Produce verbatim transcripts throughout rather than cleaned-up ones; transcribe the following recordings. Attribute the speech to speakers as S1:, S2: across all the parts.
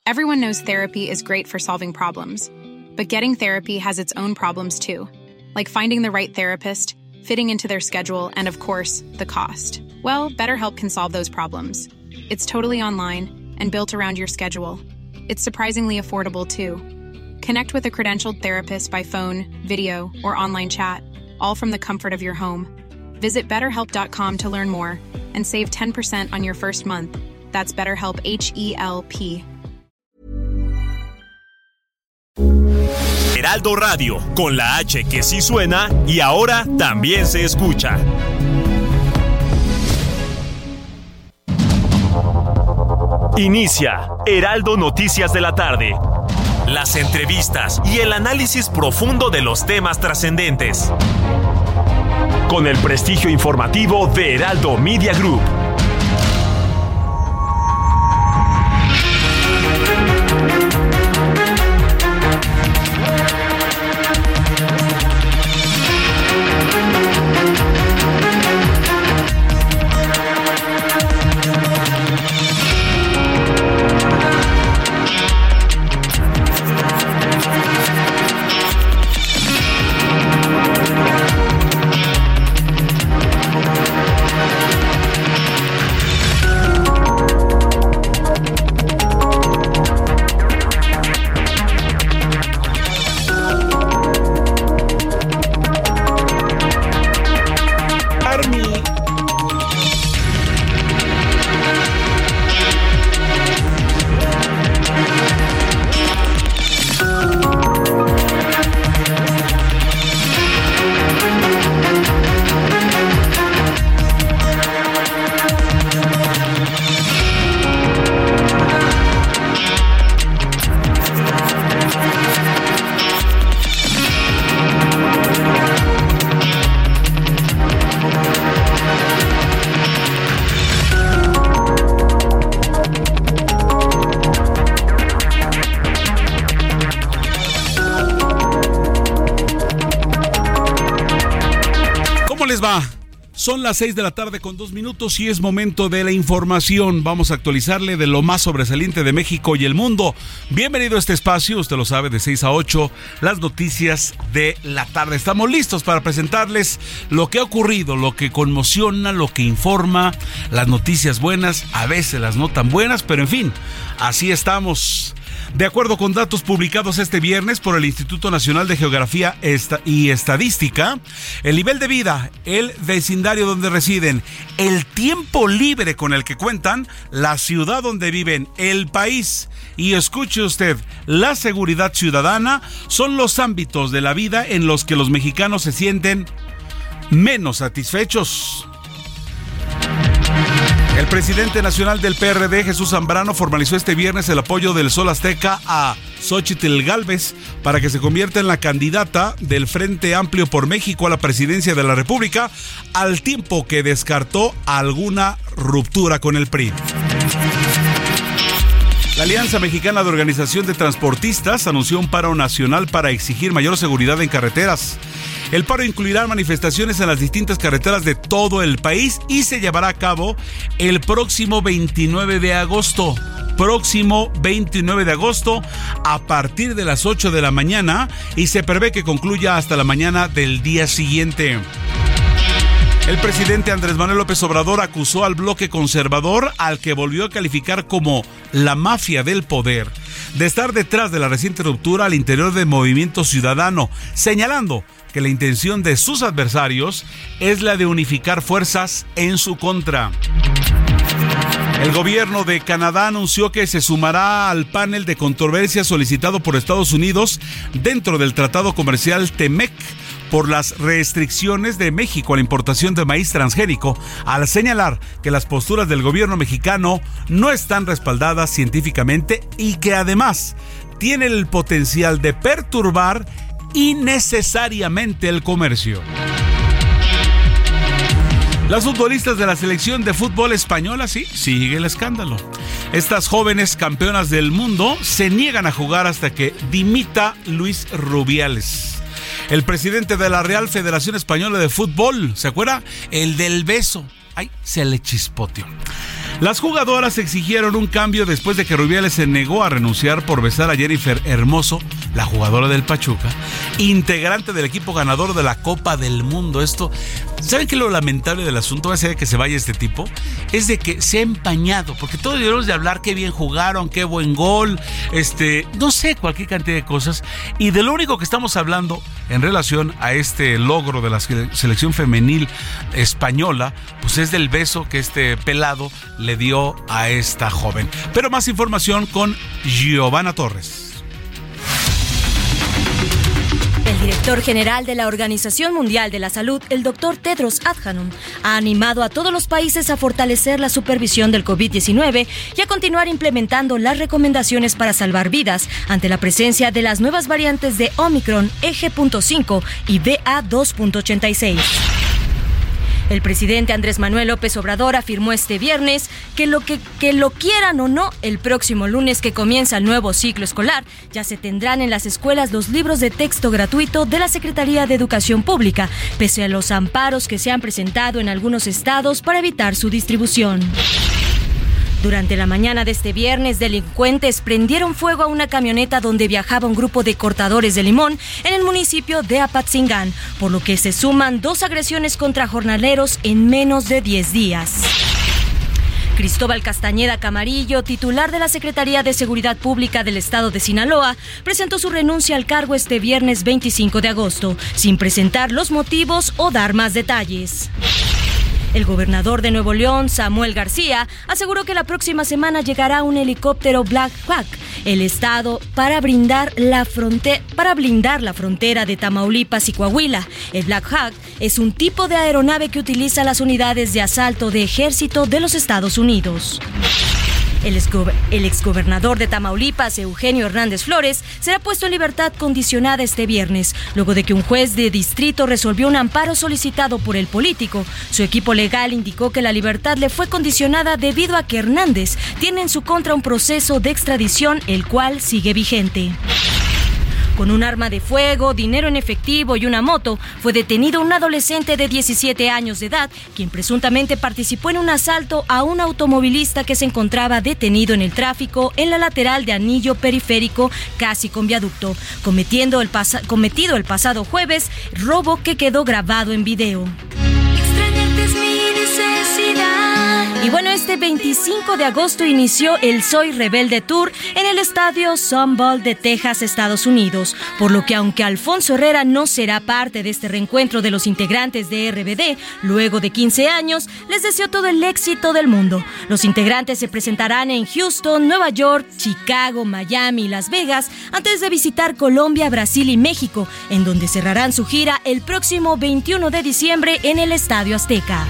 S1: Everyone knows therapy is great for solving problems, but getting therapy has its own problems too, like finding the right therapist, fitting into their schedule, and of course, the cost. Well, BetterHelp can solve those problems. It's totally online and built around your schedule. It's surprisingly affordable too. Connect with a credentialed therapist by phone, video, or online chat, all from the comfort of your home. Visit better help dot com to learn more and save ten percent on your first month. That's BetterHelp, H E L P.
S2: Heraldo Radio, con la H que sí suena y ahora también se escucha. Inicia Heraldo Noticias de la tarde. Las entrevistas y el análisis profundo de los temas trascendentes. Con el prestigio informativo de Heraldo Media Group.
S3: Son las seis de la tarde con dos minutos y es momento de la información. Vamos a actualizarle de lo más sobresaliente de México y el mundo. Bienvenido a este espacio, usted lo sabe, de seis a ocho, las noticias de la tarde. Estamos listos para presentarles lo que ha ocurrido, lo que conmociona, lo que informa, las noticias buenas, a veces las no tan buenas, pero en fin, así estamos. De acuerdo con datos publicados este viernes por el Instituto Nacional de Geografía y Estadística, el nivel de vida, el vecindario donde residen, el tiempo libre con el que cuentan, la ciudad donde viven, el país y, escuche usted, la seguridad ciudadana son los ámbitos de la vida en los que los mexicanos se sienten menos satisfechos. El presidente nacional del P R D, Jesús Zambrano, formalizó este viernes el apoyo del Sol Azteca a Xóchitl Gálvez para que se convierta en la candidata del Frente Amplio por México a la presidencia de la República, al tiempo que descartó alguna ruptura con el P R I. La Alianza Mexicana de Organización de Transportistas anunció un paro nacional para exigir mayor seguridad en carreteras. El paro incluirá manifestaciones en las distintas carreteras de todo el país y se llevará a cabo el próximo veintinueve de agosto. Próximo veintinueve de agosto a partir de las ocho de la mañana y se prevé que concluya hasta la mañana del día siguiente. El presidente Andrés Manuel López Obrador acusó al bloque conservador, al que volvió a calificar como la mafia del poder, de estar detrás de la reciente ruptura al interior del Movimiento Ciudadano, señalando que la intención de sus adversarios es la de unificar fuerzas en su contra. El gobierno de Canadá anunció que se sumará al panel de controversia solicitado por Estados Unidos dentro del Tratado Comercial TEMEC por las restricciones de México a la importación de maíz transgénico, al señalar que las posturas del gobierno mexicano no están respaldadas científicamente y que además tienen el potencial de perturbar innecesariamente el comercio. Las futbolistas de la selección de fútbol española, sí, sigue el escándalo. Estas jóvenes campeonas del mundo se niegan a jugar hasta que dimita Luis Rubiales. El presidente de la Real Federación Española de Fútbol, ¿se acuerda? El del beso. Ay, se le chispoteó. Las jugadoras exigieron un cambio después de que Rubiales se negó a renunciar por besar a Jennifer Hermoso, la jugadora del Pachuca, integrante del equipo ganador de la Copa del Mundo. Esto, ¿saben qué es lo lamentable del asunto? Va a ser que se vaya este tipo, es de que se ha empañado, porque todos debemos de hablar qué bien jugaron, qué buen gol, este, no sé, cualquier cantidad de cosas, y de lo único que estamos hablando en relación a este logro de la selección femenil española, pues es del beso que este pelado le dio a esta joven. Pero más información con Giovanna Torres.
S4: El director general de la Organización Mundial de la Salud, el doctor Tedros Adhanom, ha animado a todos los países a fortalecer la supervisión del covid diecinueve y a continuar implementando las recomendaciones para salvar vidas ante la presencia de las nuevas variantes de Omicron, E G punto cinco y B A dos punto ochenta y seis. El presidente Andrés Manuel López Obrador afirmó este viernes que lo que, que lo quieran o no, el próximo lunes que comienza el nuevo ciclo escolar, ya se tendrán en las escuelas los libros de texto gratuito de la Secretaría de Educación Pública, pese a los amparos que se han presentado en algunos estados para evitar su distribución. Durante la mañana de este viernes, delincuentes prendieron fuego a una camioneta donde viajaba un grupo de cortadores de limón en el municipio de Apatzingán, por lo que se suman dos agresiones contra jornaleros en menos de diez días. Cristóbal Castañeda Camarillo, titular de la Secretaría de Seguridad Pública del Estado de Sinaloa, presentó su renuncia al cargo este viernes veinticinco de agosto, sin presentar los motivos o dar más detalles. El gobernador de Nuevo León, Samuel García, aseguró que la próxima semana llegará un helicóptero Black Hawk, el estado, para brindar la fronte- para blindar la frontera de Tamaulipas y Coahuila. El Black Hawk es un tipo de aeronave que utiliza las unidades de asalto de ejército de los Estados Unidos. El, exgo- el exgobernador de Tamaulipas, Eugenio Hernández Flores, será puesto en libertad condicionada este viernes, luego de que un juez de distrito resolvió un amparo solicitado por el político. Su equipo legal indicó que la libertad le fue condicionada debido a que Hernández tiene en su contra un proceso de extradición, el cual sigue vigente. Con un arma de fuego, dinero en efectivo y una moto, fue detenido un adolescente de diecisiete años de edad, quien presuntamente participó en un asalto a un automovilista que se encontraba detenido en el tráfico en la lateral de Anillo Periférico, casi con viaducto, cometiendo el pas- cometido el pasado jueves, robo que quedó grabado en video. Extrañarte es mi necesidad. Y bueno, este veinticinco de agosto inició el Soy Rebelde Tour en el estadio Sun Bowl de Texas, Estados Unidos, por lo que aunque Alfonso Herrera no será parte de este reencuentro de los integrantes de R B D, luego de quince años, les deseo todo el éxito del mundo. Los integrantes se presentarán en Houston, Nueva York, Chicago, Miami y Las Vegas, antes de visitar Colombia, Brasil y México, en donde cerrarán su gira el próximo veintiuno de diciembre en el Estadio Azteca.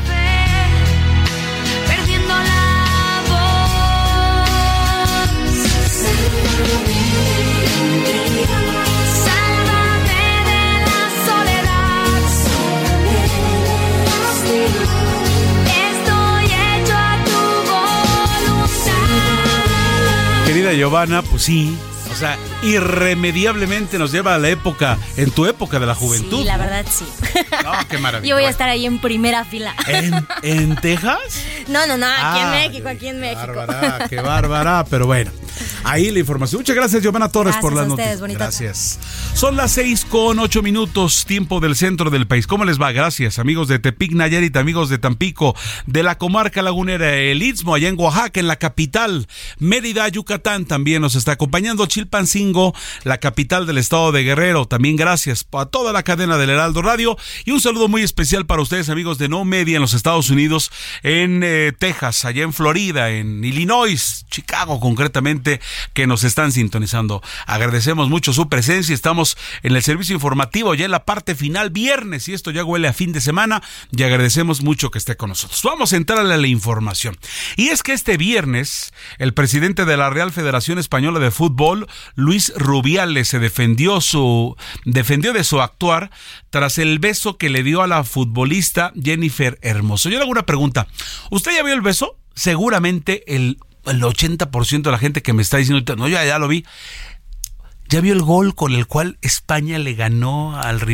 S3: Querida Giovanna, pues sí, o sea, irremediablemente nos lleva a la época, en tu época de la juventud.
S4: Sí, la verdad sí.
S3: No, qué maravilla.
S4: Yo voy a estar ahí en primera fila.
S3: ¿En, en Texas?
S4: No, no, no, aquí
S3: ah,
S4: en México, aquí en México.
S3: Bárbara, qué bárbara, pero bueno. Ahí la información. Muchas gracias, Giovanna Torres,
S4: gracias
S3: por las
S4: a ustedes,
S3: noticias.
S4: bonita.
S3: Gracias. Son las seis con ocho minutos, tiempo del centro del país. ¿Cómo les va? Gracias, amigos de Tepic, Nayarit, amigos de Tampico, de la comarca lagunera, el Istmo, allá en Oaxaca, en la capital, Mérida, Yucatán, también nos está acompañando Chilpancingo, la capital del estado de Guerrero. También gracias a toda la cadena del Heraldo Radio y un saludo muy especial para ustedes, amigos de No Media en los Estados Unidos, en eh, Texas, allá en Florida, en Illinois, Chicago concretamente, que nos están sintonizando. Agradecemos mucho su presencia. Estamos en el servicio informativo ya en la parte final, viernes, y esto ya huele a fin de semana, y agradecemos mucho que esté con nosotros. Vamos a entrar a la información. Y es que este viernes, el presidente de la Real Federación Española de Fútbol, Luis Rubiales, se defendió su defendió de su actuar tras el beso que le dio a la futbolista Jennifer Hermoso. Yo le hago una pregunta. ¿Usted ya vio el beso? Seguramente el el ochenta por ciento de la gente que me está diciendo, no, yo ya lo vi. ¿Ya vio el gol con el cual España le ganó al rival?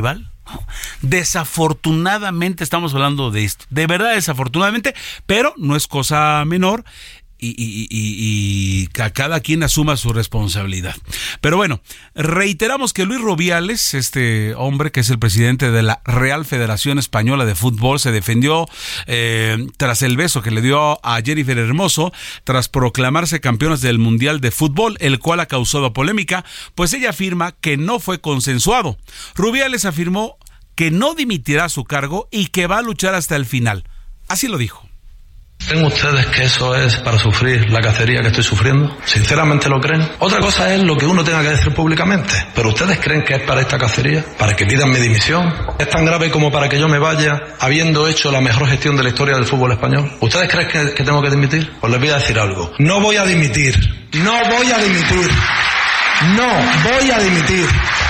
S3: Desafortunadamente estamos hablando de esto, de verdad desafortunadamente, pero no es cosa menor. Y, y, y, y que a cada quien asuma su responsabilidad. Pero bueno, reiteramos que Luis Rubiales, este hombre que es el presidente de la Real Federación Española de Fútbol, se defendió eh, tras el beso que le dio a Jennifer Hermoso tras proclamarse campeonas del Mundial de Fútbol, el cual ha causado polémica, pues ella afirma que no fue consensuado. Rubiales afirmó que no dimitirá su cargo y que va a luchar hasta el final. Así lo dijo.
S5: ¿Creen ustedes que eso es para sufrir la cacería que estoy sufriendo? ¿Sinceramente lo creen? Otra cosa es lo que uno tenga que decir públicamente. ¿Pero ustedes creen que es para esta cacería? ¿Para que pidan mi dimisión? ¿Es tan grave como para que yo me vaya habiendo hecho la mejor gestión de la historia del fútbol español? ¿Ustedes creen que, que tengo que dimitir? Pues les voy a decir algo. No voy a dimitir. No voy a dimitir. No voy a dimitir.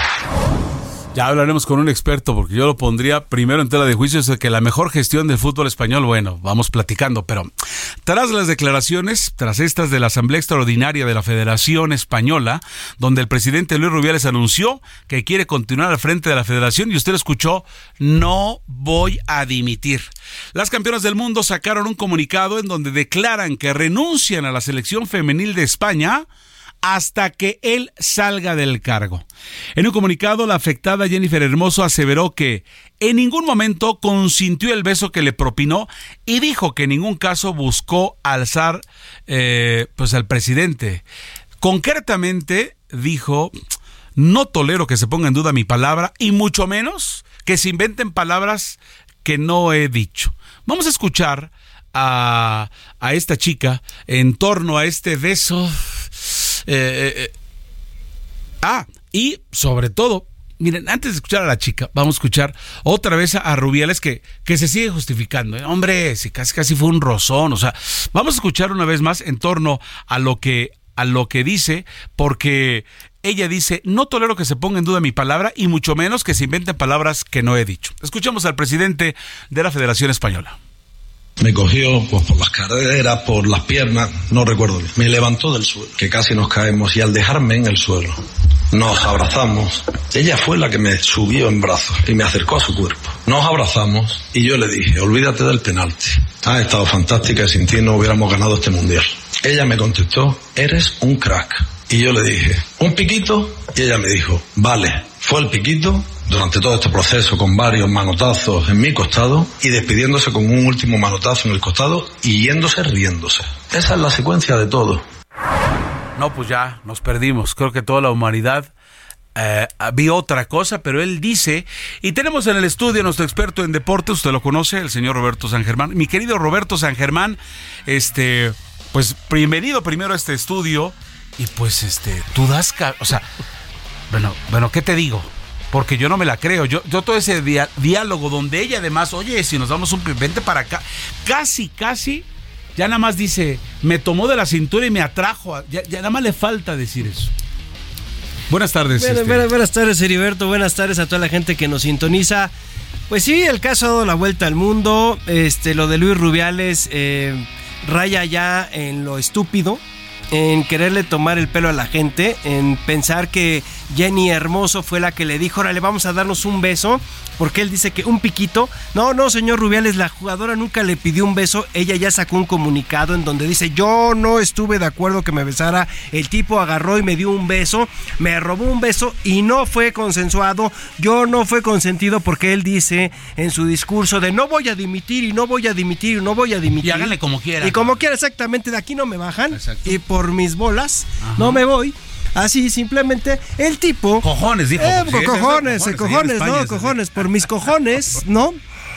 S3: Ya hablaremos con un experto, porque yo lo pondría primero en tela de juicio, es que la mejor gestión del fútbol español, bueno, vamos platicando, pero tras las declaraciones, tras estas de la Asamblea Extraordinaria de la Federación Española, donde el presidente Luis Rubiales anunció que quiere continuar al frente de la federación, y usted lo escuchó, no voy a dimitir. Las campeonas del mundo sacaron un comunicado en donde declaran que renuncian a la selección femenil de España hasta que él salga del cargo. En un comunicado, la afectada Jennifer Hermoso aseveró que en ningún momento consintió el beso que le propinó y dijo que en ningún caso buscó alzar eh, pues al presidente. Concretamente dijo: no tolero que se ponga en duda mi palabra y mucho menos que se inventen palabras que no he dicho. Vamos a escuchar a, a esta chica en torno a este beso. Eh, eh, ah, y sobre todo, miren, antes de escuchar a la chica, vamos a escuchar otra vez a, a Rubiales que, que se sigue justificando. ¿eh? Hombre, si casi casi fue un rozón. O sea, vamos a escuchar una vez más en torno a lo que, a lo que dice, porque ella dice: no tolero que se ponga en duda mi palabra y mucho menos que se inventen palabras que no he dicho. Escuchemos al presidente de la Federación Española.
S5: Me cogió pues, por las caderas, por las piernas, no recuerdo bien. Me levantó del suelo, que casi nos caemos, y al dejarme en el suelo, nos abrazamos. Ella fue la que me subió en brazos y me acercó a su cuerpo. Nos abrazamos y yo le dije: olvídate del penalti. Has estado fantástica y sin ti no hubiéramos ganado este mundial. Ella me contestó: eres un crack. Y yo le dije: ¿un piquito? Y ella me dijo: vale. Fue el piquito durante todo este proceso, con varios manotazos en mi costado y despidiéndose con un último manotazo en el costado y yéndose riéndose. Esa es la secuencia de todo.
S3: No, pues ya nos perdimos. Creo que toda la humanidad eh, vio otra cosa, pero él dice, y tenemos en el estudio a nuestro experto en deportes, usted lo conoce, el señor Roberto San Germán. Mi querido Roberto San Germán, este, pues bienvenido primero a este estudio, y pues este, tú das, o sea, bueno, bueno, ¿qué te digo? Porque yo no me la creo. Yo, yo todo ese dia- diálogo donde ella además, oye, si nos damos un vente para acá, casi, casi, ya nada más dice, me tomó de la cintura y me atrajo. Ya, ya nada más le falta decir eso. Buenas tardes.
S6: Bueno,
S3: este...
S6: buenas, buenas tardes, Heriberto. Buenas tardes a toda la gente que nos sintoniza. Pues sí, el caso ha dado la vuelta al mundo. Este, lo de Luis Rubiales eh, raya ya en lo estúpido, en quererle tomar el pelo a la gente, en pensar que Jenny Hermoso fue la que le dijo: órale, vamos a darnos un beso, porque él dice que un piquito. No, no, señor Rubiales, la jugadora nunca le pidió un beso. Ella ya sacó un comunicado en donde dice: yo no estuve de acuerdo que me besara, el tipo agarró y me dio un beso, me robó un beso y no fue consensuado, yo no fue consentido, porque él dice en su discurso de no voy a dimitir y no voy a dimitir y no voy a dimitir.
S3: Y háganle como quieran.
S6: Y como quiera, exactamente, de aquí no me bajan.
S3: Exacto.
S6: Y por mis bolas, ajá, no me voy. Así, simplemente, el tipo...
S3: Cojones, dijo.
S6: Eh,
S3: Sí,
S6: cojones,
S3: cojones,
S6: cojones,
S3: España,
S6: no, cojones, por mis cojones, ¿no?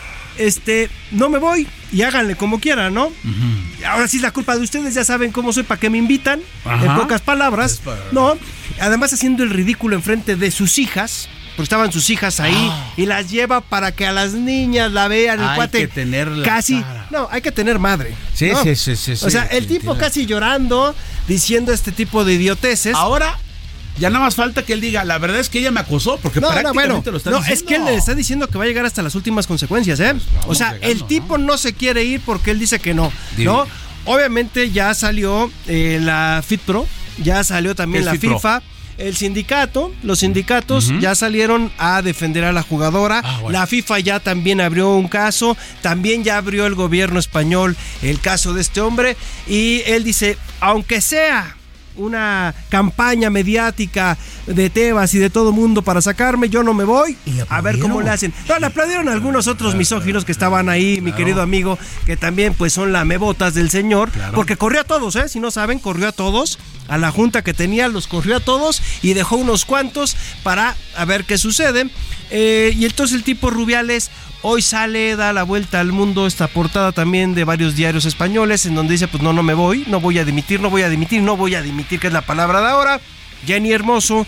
S6: Este, no me voy y háganle como quieran, ¿no? Uh-huh. Ahora sí es la culpa de ustedes, ya saben cómo soy, para qué me invitan, ajá, en pocas palabras, para... ¿no? Además haciendo el ridículo enfrente de sus hijas, porque estaban sus hijas ahí, oh, y las lleva para que a las niñas la vean, el
S3: hay
S6: cuate
S3: que tener
S6: casi,
S3: cara.
S6: No, hay que tener madre.
S3: Sí,
S6: ¿no?
S3: sí, sí, sí, sí.
S6: O sea, el tipo casi llorando, diciendo este tipo de idioteces.
S3: Ahora... ya nada más falta que él diga, la verdad es que ella me acosó, porque
S6: no,
S3: prácticamente
S6: no, bueno,
S3: lo está
S6: no,
S3: diciendo.
S6: es que él le está diciendo que va a llegar hasta las últimas consecuencias, ¿eh? Pues o sea, llegando, el tipo ¿no? no se quiere ir porque él dice que no, Dime. ¿no? Obviamente ya salió eh, la FITPRO, ya salió también la FIFA. El sindicato, los sindicatos uh-huh. ya salieron a defender a la jugadora. Ah, bueno. La FIFA ya también abrió un caso, también ya abrió el gobierno español el caso de este hombre. Y él dice, aunque sea una campaña mediática de Tebas y de todo mundo para sacarme, yo no me voy, a ver cómo le hacen. No, le aplaudieron algunos otros misóginos que estaban ahí, claro. Mi querido amigo, que también pues son lamebotas del señor, claro. Porque corrió a todos, ¿eh? Si no saben, corrió a todos, a la junta que tenía, los corrió a todos y dejó unos cuantos para a ver qué sucede. Eh, y entonces el tipo Rubiales hoy sale, da la vuelta al mundo, esta portada también de varios diarios españoles, en donde dice, pues no, no me voy, no voy a dimitir, no voy a dimitir, no voy a dimitir, que es la palabra de ahora. Jenny Hermoso,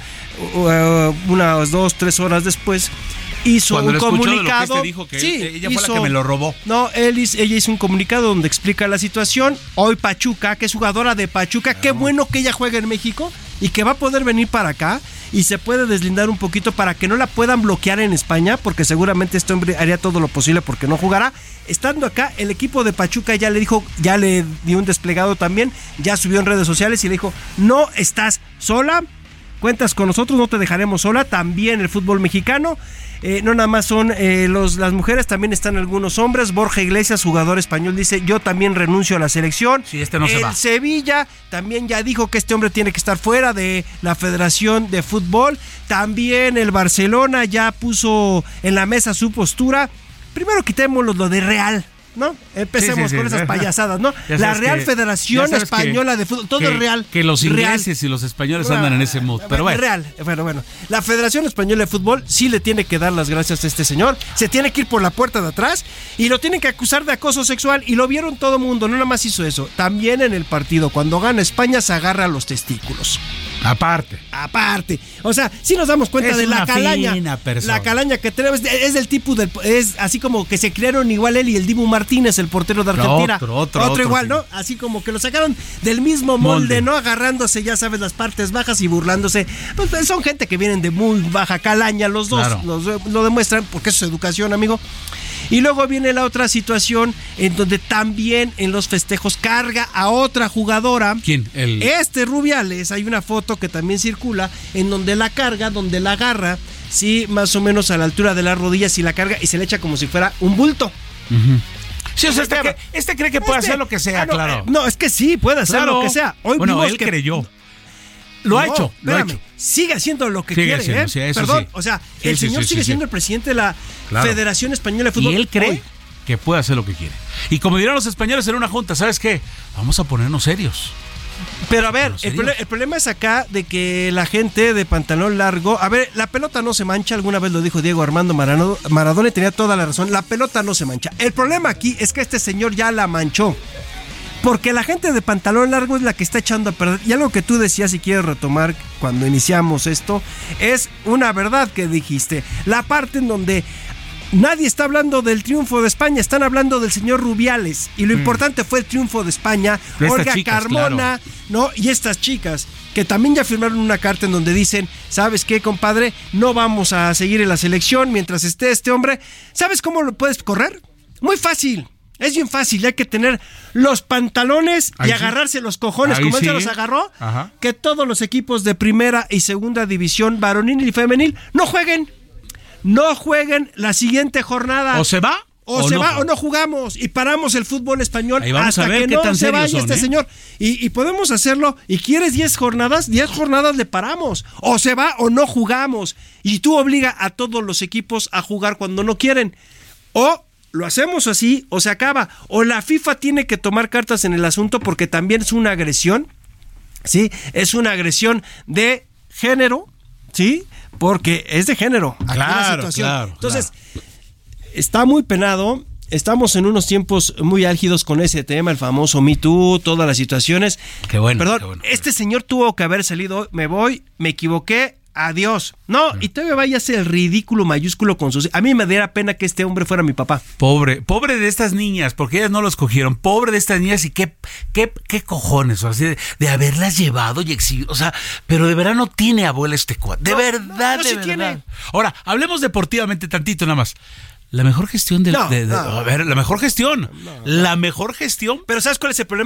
S6: uh, unas dos, tres horas después, hizo Cuando un comunicado.
S3: De lo que este dijo que sí, ella hizo, fue la que me lo robó.
S6: No, él, ella hizo un comunicado donde explica la situación. Hoy Pachuca, que es jugadora de Pachuca, claro. Qué bueno que ella juega en México y que va a poder venir para acá y se puede deslindar un poquito para que no la puedan bloquear en España, porque seguramente este hombre haría todo lo posible porque no jugará. Estando acá, el equipo de Pachuca ya le dijo, ya le dio un desplegado también, ya subió en redes sociales y le dijo, no estás sola, cuentas con nosotros, no te dejaremos sola. También el fútbol mexicano, eh, no nada más son eh, los, las mujeres, también están algunos hombres. Borja Iglesias, jugador español, dice, yo también renuncio a la selección.
S3: Sí, este no se va.
S6: El Sevilla también ya dijo que este hombre tiene que estar fuera de la Federación de Fútbol. También el Barcelona ya puso en la mesa su postura. Primero quitémoslo lo de Real, ¿no? Empecemos sí, sí, sí. con esas payasadas, ¿no? Ya la Real que, Federación Española
S3: que,
S6: de Fútbol, todo
S3: que,
S6: es real.
S3: Que los ingleses
S6: real.
S3: Y los españoles andan ah, en ese mood, pero bueno.
S6: Real, bueno, bueno. La Federación Española de Fútbol sí le tiene que dar las gracias a este señor, se tiene que ir por la puerta de atrás y lo tienen que acusar de acoso sexual y lo vieron todo mundo, no nada más hizo eso, también en el partido, cuando gana España se agarra los testículos.
S3: Aparte.
S6: Aparte. O sea, sí nos damos cuenta
S3: es
S6: de la calaña.
S3: La
S6: calaña que tenemos. Es del tipo del. Es así como que se crearon igual él y el Dibu Martínez, el portero de Argentina.
S3: Otro, otro.
S6: Otro,
S3: otro
S6: igual,
S3: sí.
S6: ¿no? Así como que lo sacaron del mismo molde, molde, ¿no? Agarrándose, ya sabes, las partes bajas y burlándose. Pues son gente que vienen de muy baja calaña, los dos. Claro. Los, lo demuestran porque eso es educación, amigo. Y luego viene la otra situación en donde también en los festejos carga a otra jugadora.
S3: ¿Quién? El...
S6: Este Rubiales, hay una foto que también circula en donde la carga, donde la agarra, sí, más o menos a la altura de las rodillas y la carga y se le echa como si fuera un bulto.
S3: Uh-huh. Sí, o sea, este, este, este cree que puede este, hacer lo que sea, ah, no, claro.
S6: Eh, no, es que sí, puede hacer claro. lo que sea. Hoy
S3: bueno,
S6: vimos
S3: él
S6: que...
S3: creyó. Lo ha
S6: no,
S3: hecho, lo
S6: espérame,
S3: ha hecho.
S6: Sigue haciendo lo que
S3: sigue
S6: quiere,
S3: haciendo,
S6: ¿eh?
S3: Sí, eso
S6: Perdón,
S3: sí.
S6: o sea,
S3: sí,
S6: el
S3: sí,
S6: señor
S3: sí,
S6: sigue
S3: sí,
S6: siendo
S3: sí.
S6: el presidente de la
S3: claro.
S6: Federación Española de Fútbol.
S3: Y él cree
S6: hoy.
S3: que puede hacer lo que quiere. Y como dirán los españoles en una junta, ¿sabes qué? Vamos a ponernos serios.
S6: Pero a ver, el, pro- el problema es acá de que la gente de pantalón largo, a ver, la pelota no se mancha, alguna vez lo dijo Diego Armando Maradona, Maradona y tenía toda la razón, la pelota no se mancha. El problema aquí es que este señor ya la manchó. Porque la gente de pantalón largo es la que está echando a perder. Y algo que tú decías, si quieres retomar cuando iniciamos esto, es una verdad que dijiste. La parte en donde nadie está hablando del triunfo de España, están hablando del señor Rubiales. Y lo mm. importante fue el triunfo de España.
S3: De
S6: Olga
S3: chicas,
S6: Carmona,
S3: claro.
S6: ¿no? Y estas chicas que también ya firmaron una carta en donde dicen, ¿sabes qué, compadre? No vamos a seguir en la selección mientras esté este hombre. ¿Sabes cómo lo puedes correr? Muy fácil. Es bien fácil, hay que tener los pantalones Ahí y sí. agarrarse los cojones, Ahí como él sí. se los agarró, Ajá. que todos los equipos de primera y segunda división, varonil y femenil, no jueguen, no jueguen la siguiente jornada.
S3: ¿O se va?
S6: O, o se no va juega. O no jugamos y paramos el fútbol español hasta
S3: a ver
S6: que
S3: qué
S6: no
S3: tan
S6: se vaya
S3: son,
S6: este
S3: ¿eh?
S6: señor. Y, y podemos hacerlo. ¿Y quieres diez jornadas? diez jornadas le paramos. O se va o no jugamos. Y tú obliga a todos los equipos a jugar cuando no quieren. O lo hacemos así o se acaba. O la FIFA tiene que tomar cartas en el asunto porque también es una agresión. ¿Sí? Es una agresión de género. ¿Sí? Porque es de género. Aquí
S3: claro,
S6: la situación.
S3: claro.
S6: Entonces,
S3: claro.
S6: está muy penado. Estamos en unos tiempos muy álgidos con ese tema, el famoso Me Too, todas las situaciones.
S3: Qué bueno.
S6: Perdón,
S3: qué bueno.
S6: este señor tuvo que haber salido, me voy, me equivoqué, adiós. No, y todavía vaya a hacer el ridículo mayúsculo con sus... A mí me diera pena que este hombre fuera mi papá.
S3: Pobre, pobre de estas niñas, porque ellas no lo escogieron. Pobre de estas niñas y qué, qué, qué cojones, o sea, de, de haberlas llevado y exhibido. O sea, pero de verdad no tiene abuela este cuadro. De
S6: no,
S3: verdad,
S6: no, no,
S3: de
S6: sí
S3: verdad.
S6: Tiene.
S3: Ahora, hablemos deportivamente tantito nada más. La mejor gestión de,
S6: no,
S3: de, de
S6: no.
S3: a ver, la mejor gestión, no, no. la mejor gestión.
S6: Pero ¿sabes cuál es el problema?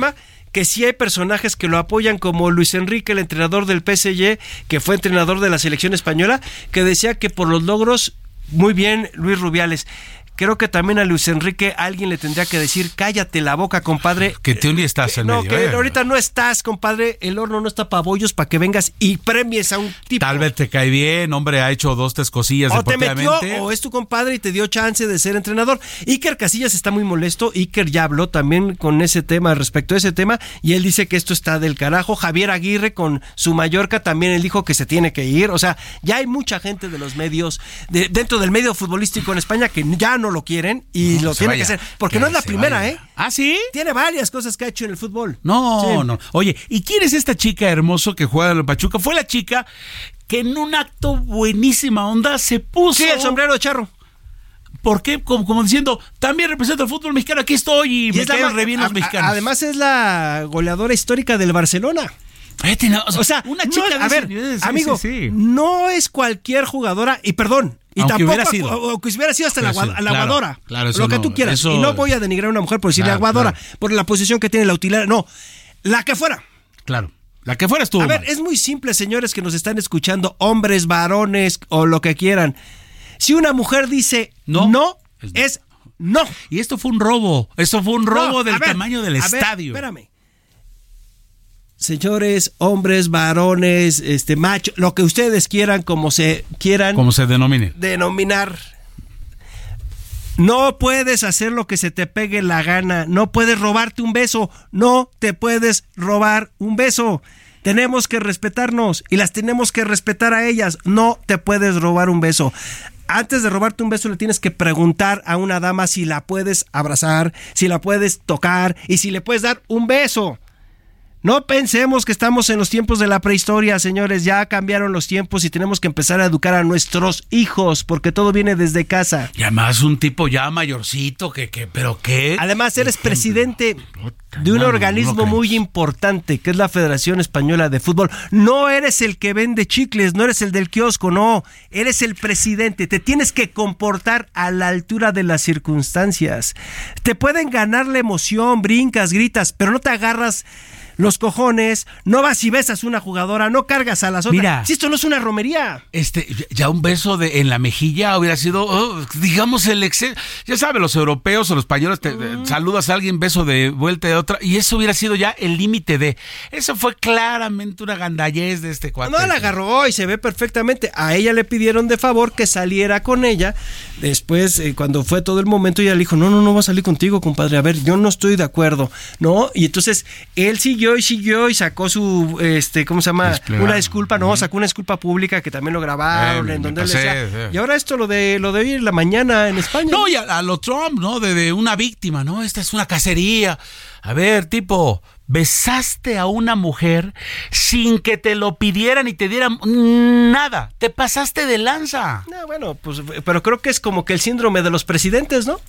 S6: que sí hay personajes que lo apoyan, como Luis Enrique, el entrenador del P S G, que fue entrenador de la selección española, que decía que por los logros, muy bien Luis Rubiales. Creo que también a Luis Enrique alguien le tendría que decir, cállate la boca, compadre.
S3: Que tú ni estás en
S6: no,
S3: medio.
S6: Que
S3: eh.
S6: ahorita no estás, compadre. El horno no está para bollos para que vengas y premies a un tipo.
S3: Tal vez te cae bien, hombre, ha hecho dos, tres cosillas
S6: o te metió,
S3: deportivamente.
S6: o es tu compadre y te dio chance de ser entrenador. Iker Casillas está muy molesto. Iker ya habló también con ese tema, respecto a ese tema, y él dice que esto está del carajo. Javier Aguirre con su Mallorca también él dijo que se tiene que ir. O sea, ya hay mucha gente de los medios, de, dentro del medio futbolístico en España, que ya no lo quieren y no, lo tiene vaya, que hacer. Porque que no es la primera, vaya. ¿eh?
S3: ¿Ah, sí?
S6: Tiene varias cosas que ha hecho en el fútbol.
S3: No,
S6: sí.
S3: no. Oye, ¿y quién es esta chica hermoso que juega en el Pachuca? Fue la chica que en un acto buenísima onda se puso...
S6: Sí, el sombrero de charro.
S3: ¿Por qué? Como, como diciendo, también represento el fútbol mexicano, aquí estoy y, y me caen re bien los mexicanos.
S6: Además es la goleadora histórica del Barcelona.
S3: No, o, sea,
S6: o sea,
S3: una chica
S6: no,
S3: de
S6: a ver,
S3: sí,
S6: amigo,
S3: sí, sí.
S6: no es cualquier jugadora, y perdón, y
S3: Aunque
S6: tampoco,
S3: hubiera sido.
S6: o, o que hubiera sido hasta la,
S3: sí,
S6: la
S3: claro,
S6: aguadora,
S3: claro,
S6: lo que
S3: no,
S6: tú quieras,
S3: eso...
S6: y no voy a denigrar a una mujer por decirle
S3: claro,
S6: aguadora,
S3: claro.
S6: por la posición que tiene la utilidad, no, la que fuera.
S3: Claro, la que fuera estuvo
S6: A ver,
S3: mal.
S6: es muy simple, señores que nos están escuchando, hombres, varones, o lo que quieran. Si una mujer dice no, no es, no. es no.
S3: Y esto fue un robo, esto fue un robo
S6: no,
S3: del
S6: ver,
S3: tamaño del estadio.
S6: Ver, espérame. Señores, hombres, varones, este macho, lo que ustedes quieran, como se quieran,
S3: como se denomine.
S6: Denominar. No puedes hacer lo que se te pegue la gana, no puedes robarte un beso, no te puedes robar un beso. Tenemos que respetarnos y las tenemos que respetar a ellas. No te puedes robar un beso. Antes de robarte un beso le tienes que preguntar a una dama si la puedes abrazar, si la puedes tocar y si le puedes dar un beso. No pensemos que estamos en los tiempos de la prehistoria, señores, ya cambiaron los tiempos y tenemos que empezar a educar a nuestros hijos, porque todo viene desde casa.
S3: Y además un tipo ya mayorcito, que, que pero qué.
S6: Además eres presidente de un no, organismo no, no muy importante, que es la Federación Española de Fútbol. No eres el que vende chicles, no eres el del kiosco, no, eres el presidente, te tienes que comportar a la altura de las circunstancias. Te pueden ganar la emoción, brincas, gritas, pero no te agarras los cojones, no vas y besas una jugadora, no cargas a las otras.
S3: Mira,
S6: si esto no es una romería.
S3: Este, ya un beso de, en la mejilla hubiera sido, oh, digamos, el exceso. Ya sabes, los europeos o los españoles, te, mm. saludas a alguien, beso de vuelta de otra, y eso hubiera sido ya el límite de. Eso fue claramente una gandallez de este cuate.
S6: No, la agarró y se ve perfectamente. A ella le pidieron de favor que saliera con ella. Después, eh, cuando fue todo el momento, ella le dijo, no, no, no va a salir contigo, compadre. A ver, yo no estoy de acuerdo. ¿No? Y entonces, él siguió y siguió y sacó su, este, ¿cómo se llama? Desplegado. Una disculpa, no, sacó una disculpa pública que también lo grabaron, eh, en donde pasé, él decía, eh. Y ahora esto lo de lo de hoy en la mañana en España.
S3: No, y a, a lo Trump, ¿no? De, de una víctima, ¿no? Esta es una cacería. A ver, tipo, besaste a una mujer sin que te lo pidieran y te dieran nada. Te pasaste de lanza.
S6: No, bueno, pues, pero creo que es como que el síndrome de los presidentes, ¿no?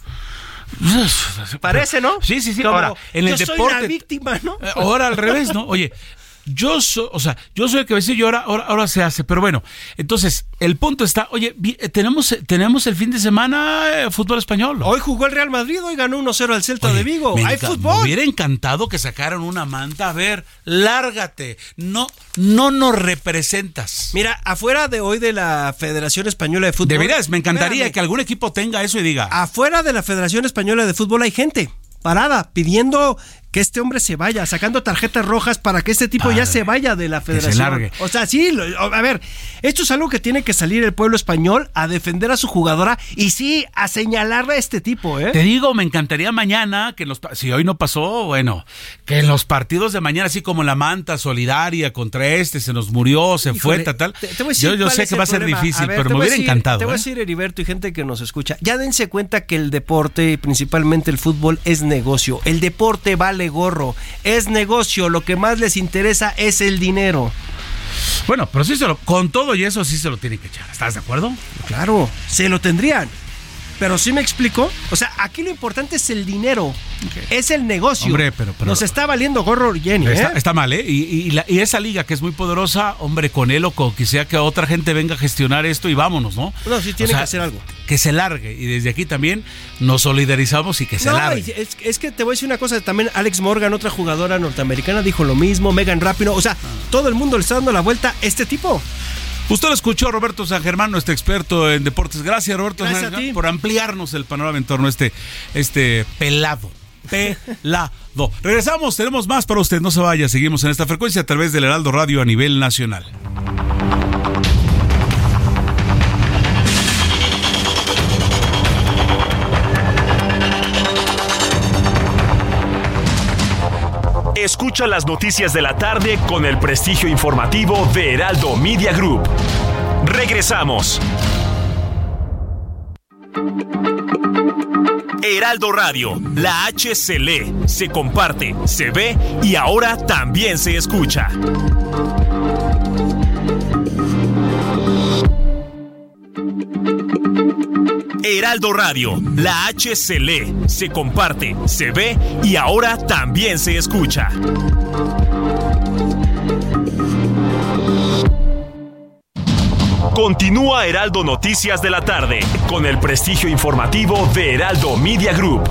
S6: Parece, ¿no?
S3: Sí, sí, sí.
S6: Como,
S3: ahora, en el
S6: yo
S3: deporte.
S6: Soy la víctima, ¿no?
S3: Ahora al revés, ¿no? Oye, yo soy, o sea, yo soy el que decía, y ahora, ahora, ahora se hace. Pero bueno, entonces, el punto está, oye, tenemos, tenemos el fin de semana eh, fútbol español.
S6: Hoy jugó el Real Madrid, hoy ganó uno cero al Celta oye, de Vigo. Hay enca- fútbol.
S3: Me hubiera encantado que sacaran una manta. A ver, lárgate. No, no nos representas.
S6: Mira, afuera de hoy de la Federación Española de Fútbol.
S3: De veras, me encantaría
S6: espérame,
S3: que algún equipo tenga eso y diga.
S6: Afuera de la Federación Española de Fútbol hay gente parada pidiendo que este hombre se vaya, sacando tarjetas rojas para que este tipo Padre, ya se vaya de la federación.
S3: Que se largue.
S6: O sea, sí, lo, a ver, esto es algo que tiene que salir el pueblo español a defender a su jugadora y sí, a señalarle a este tipo, ¿eh?
S3: Te digo, me encantaría mañana, que los, si hoy no pasó, bueno, que en los partidos de mañana, así como la manta solidaria contra este, se nos murió, se Híjole, fue, tal, tal.
S6: Te, te voy a decir
S3: yo yo sé que va a ser
S6: problema.
S3: difícil,
S6: a ver,
S3: pero me hubiera
S6: decir,
S3: encantado.
S6: Te voy a
S3: ¿eh?
S6: decir, Heriberto y gente que nos escucha, ya dense cuenta que el deporte, principalmente el fútbol, es negocio. El deporte vale gorro. Es negocio, lo que más les interesa es el dinero.
S3: Bueno, pero sí se lo, con todo y eso sí se lo tienen que echar. ¿Estás de acuerdo?
S6: Claro, se lo tendrían. Pero ¿sí me explico? O sea, aquí lo importante es el dinero. Okay. Es el negocio.
S3: Hombre, pero, pero
S6: nos está valiendo gorro Jenny, ¿eh?
S3: Está, está mal, ¿eh? Y, y, la, y esa liga que es muy poderosa, hombre, con él o con que sea que otra gente venga a gestionar esto y vámonos, ¿no?
S6: No, sí tiene
S3: o sea,
S6: que hacer algo.
S3: que se largue. Y desde aquí también nos solidarizamos y que se
S6: no,
S3: largue.
S6: Es, es que te voy a decir una cosa, también Alex Morgan, otra jugadora norteamericana, dijo lo mismo, Megan Rapinoe, o sea, ah. todo el mundo le está dando la vuelta a este tipo.
S3: Usted lo escuchó, Roberto San Germán, nuestro experto en deportes. Gracias, Roberto
S6: Gracias
S3: San Germán,
S6: a ti.
S3: por ampliarnos el panorama en torno a este, este pelado. Pelado. Regresamos, tenemos más para usted, no se vaya, seguimos en esta frecuencia a través del Heraldo Radio a nivel nacional.
S2: Escucha las noticias de la tarde con el prestigio informativo de Heraldo Media Group. Regresamos. Heraldo Radio, la H se lee, se comparte, se ve y ahora también se escucha. Heraldo Radio, la H se lee, se comparte, se ve y ahora también se escucha. Continúa Heraldo Noticias de la tarde con el prestigio informativo de Heraldo Media Group.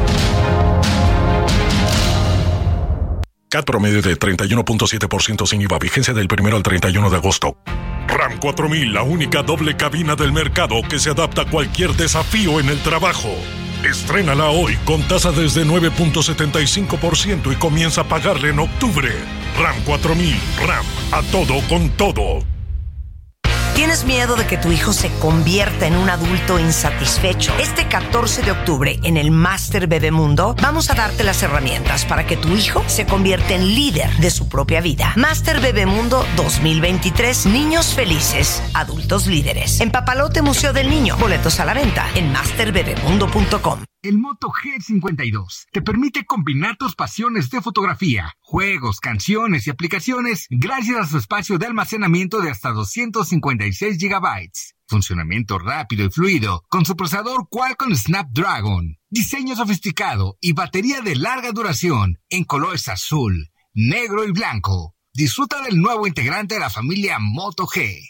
S7: C A T promedio de treinta y uno punto siete por ciento sin I V A, vigencia del primero al treinta y uno de agosto. RAM cuatro mil, la única doble cabina del mercado que se adapta a cualquier desafío en el trabajo. Estrénala hoy con tasa desde nueve punto setenta y cinco por ciento y comienza a pagarle en octubre. RAM cuatro mil, RAM, a todo con todo.
S8: ¿Tienes miedo de que tu hijo se convierta en un adulto insatisfecho? Este catorce de octubre, en el Máster Bebemundo, vamos a darte las herramientas para que tu hijo se convierta en líder de su propia vida. Máster Bebemundo dos mil veintitrés. Niños felices, adultos líderes. En Papalote Museo del Niño. Boletos a la venta en master bebemundo punto com.
S9: El Moto G cincuenta y dos te permite combinar tus pasiones de fotografía, juegos, canciones y aplicaciones gracias a su espacio de almacenamiento de hasta doscientos cincuenta y seis gigabytes. Funcionamiento rápido y fluido con su procesador Qualcomm Snapdragon. Diseño sofisticado y batería de larga duración en colores azul, negro y blanco. Disfruta del nuevo integrante de la familia Moto G.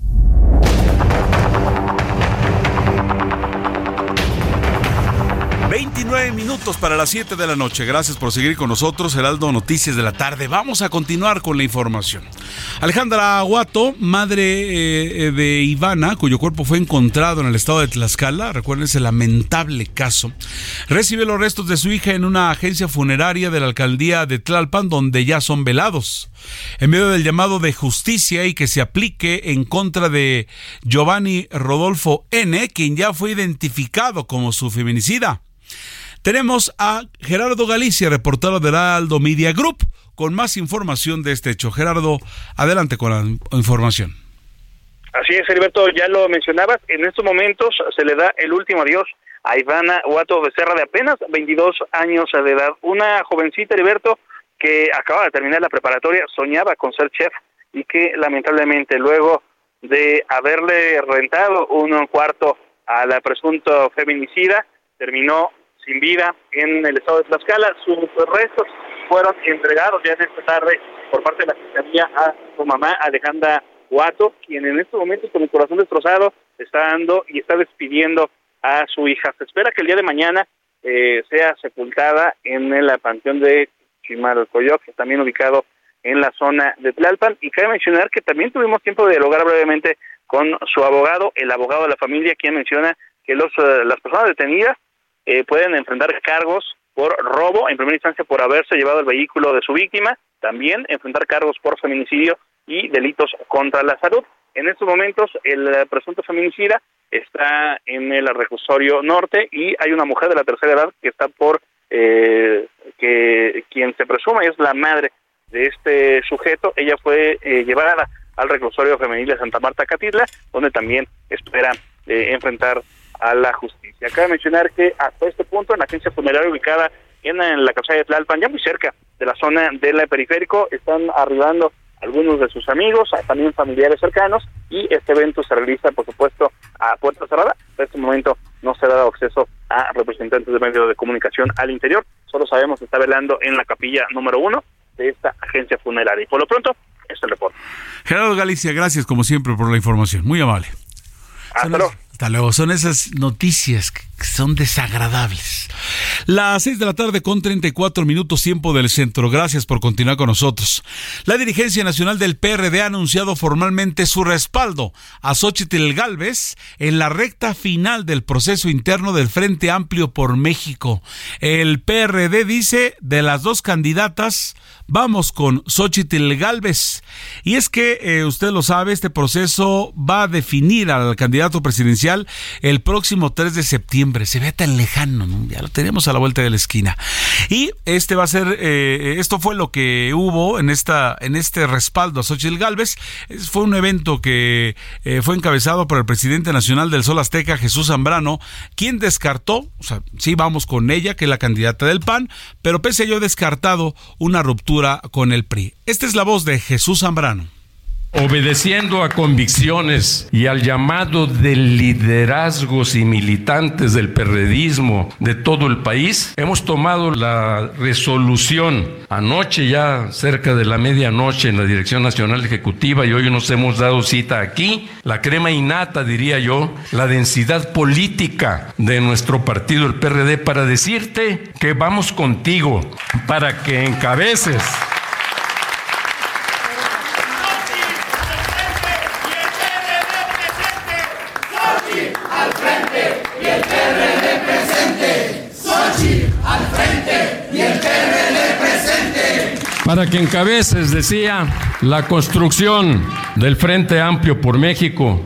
S3: veintinueve minutos para las siete de la noche. Gracias por seguir con nosotros, Heraldo Noticias de la tarde. Vamos a continuar con la información. Alejandra Huato, madre eh, de Ivana, cuyo cuerpo fue encontrado en el estado de Tlaxcala, recuerden ese lamentable caso, recibe los restos de su hija en una agencia funeraria de la alcaldía de Tlalpan, donde ya son velados. En medio del llamado de justicia y que se aplique en contra de Giovanni Rodolfo N., quien ya fue identificado como su feminicida. Tenemos a Gerardo Galicia, reportero de Heraldo Media Group, con más información de este hecho. Gerardo, adelante con la información.
S10: Así es, Heriberto, ya lo mencionabas, en estos momentos se le da el último adiós a Ivana Huato Becerra, de apenas veintidós años de edad. Una jovencita, Heriberto, que acaba de terminar la preparatoria, soñaba con ser chef y que lamentablemente luego de haberle rentado un cuarto a la presunto feminicida, terminó sin vida en el estado de Tlaxcala. Sus restos fueron entregados ya en esta tarde por parte de la Fiscalía a su mamá, Alejandra Huato, quien en estos momentos con el corazón destrozado está dando y está despidiendo a su hija. Se espera que el día de mañana eh, sea sepultada en el panteón de Chimalcoyoc, que también ubicado en la zona de Tlalpan, y cabe mencionar que también tuvimos tiempo de dialogar brevemente con su abogado, el abogado de la familia, quien menciona que los uh, las personas detenidas Eh, pueden enfrentar cargos por robo, en primera instancia por haberse llevado el vehículo de su víctima, también enfrentar cargos por feminicidio y delitos contra la salud. En estos momentos el presunto feminicida está en el reclusorio norte y hay una mujer de la tercera edad que está por, eh, que quien se presume es la madre de este sujeto. Ella fue eh, llevada al reclusorio femenil de Santa Marta Catitla, donde también espera eh, enfrentar a la justicia. Cabe mencionar que hasta este punto en la agencia funeraria ubicada en, en la calzada de Tlalpan, ya muy cerca de la zona del periférico, están arribando algunos de sus amigos, también familiares cercanos, y este evento se realiza, por supuesto, a puerta cerrada. En este momento no se ha dado acceso a representantes de medios de comunicación al interior, solo sabemos que está velando en la capilla número uno de esta agencia funeraria. Y por lo pronto, este es el reporte.
S3: Gerardo Galicia, gracias como siempre por la información, muy amable.
S10: Hasta luego.
S3: Hasta luego. Son esas noticias que son desagradables. Las seis de la tarde con treinta y cuatro minutos, tiempo del centro. Gracias por continuar con nosotros. La dirigencia nacional del P R D ha anunciado formalmente su respaldo a Xóchitl Gálvez en la recta final del proceso interno del Frente Amplio por México. El P R D dice, de las dos candidatas, vamos con Xóchitl Gálvez. Y es que, eh, usted lo sabe, este proceso va a definir al candidato presidencial el próximo tres de septiembre. Se ve tan lejano, ¿no? Ya lo tenemos a la vuelta de la esquina. Y este va a ser, eh, esto fue lo que hubo en esta, en este respaldo a Xóchitl Gálvez. Fue un evento que eh, fue encabezado por el presidente nacional del Sol Azteca, Jesús Zambrano, quien descartó, o sea, sí vamos con ella, que es la candidata del P A N, pero pese a ello descartado una ruptura con el P R I. Esta es la voz de Jesús Zambrano.
S11: Obedeciendo a convicciones y al llamado de liderazgos y militantes del perredismo de todo el país, hemos tomado la resolución anoche, ya cerca de la medianoche, en la Dirección Nacional Ejecutiva, y hoy nos hemos dado cita aquí, la crema innata, diría yo, la densidad política de nuestro partido, el P R D, para decirte que vamos contigo, para que encabeces Para que encabeces, decía, la construcción del Frente Amplio por México.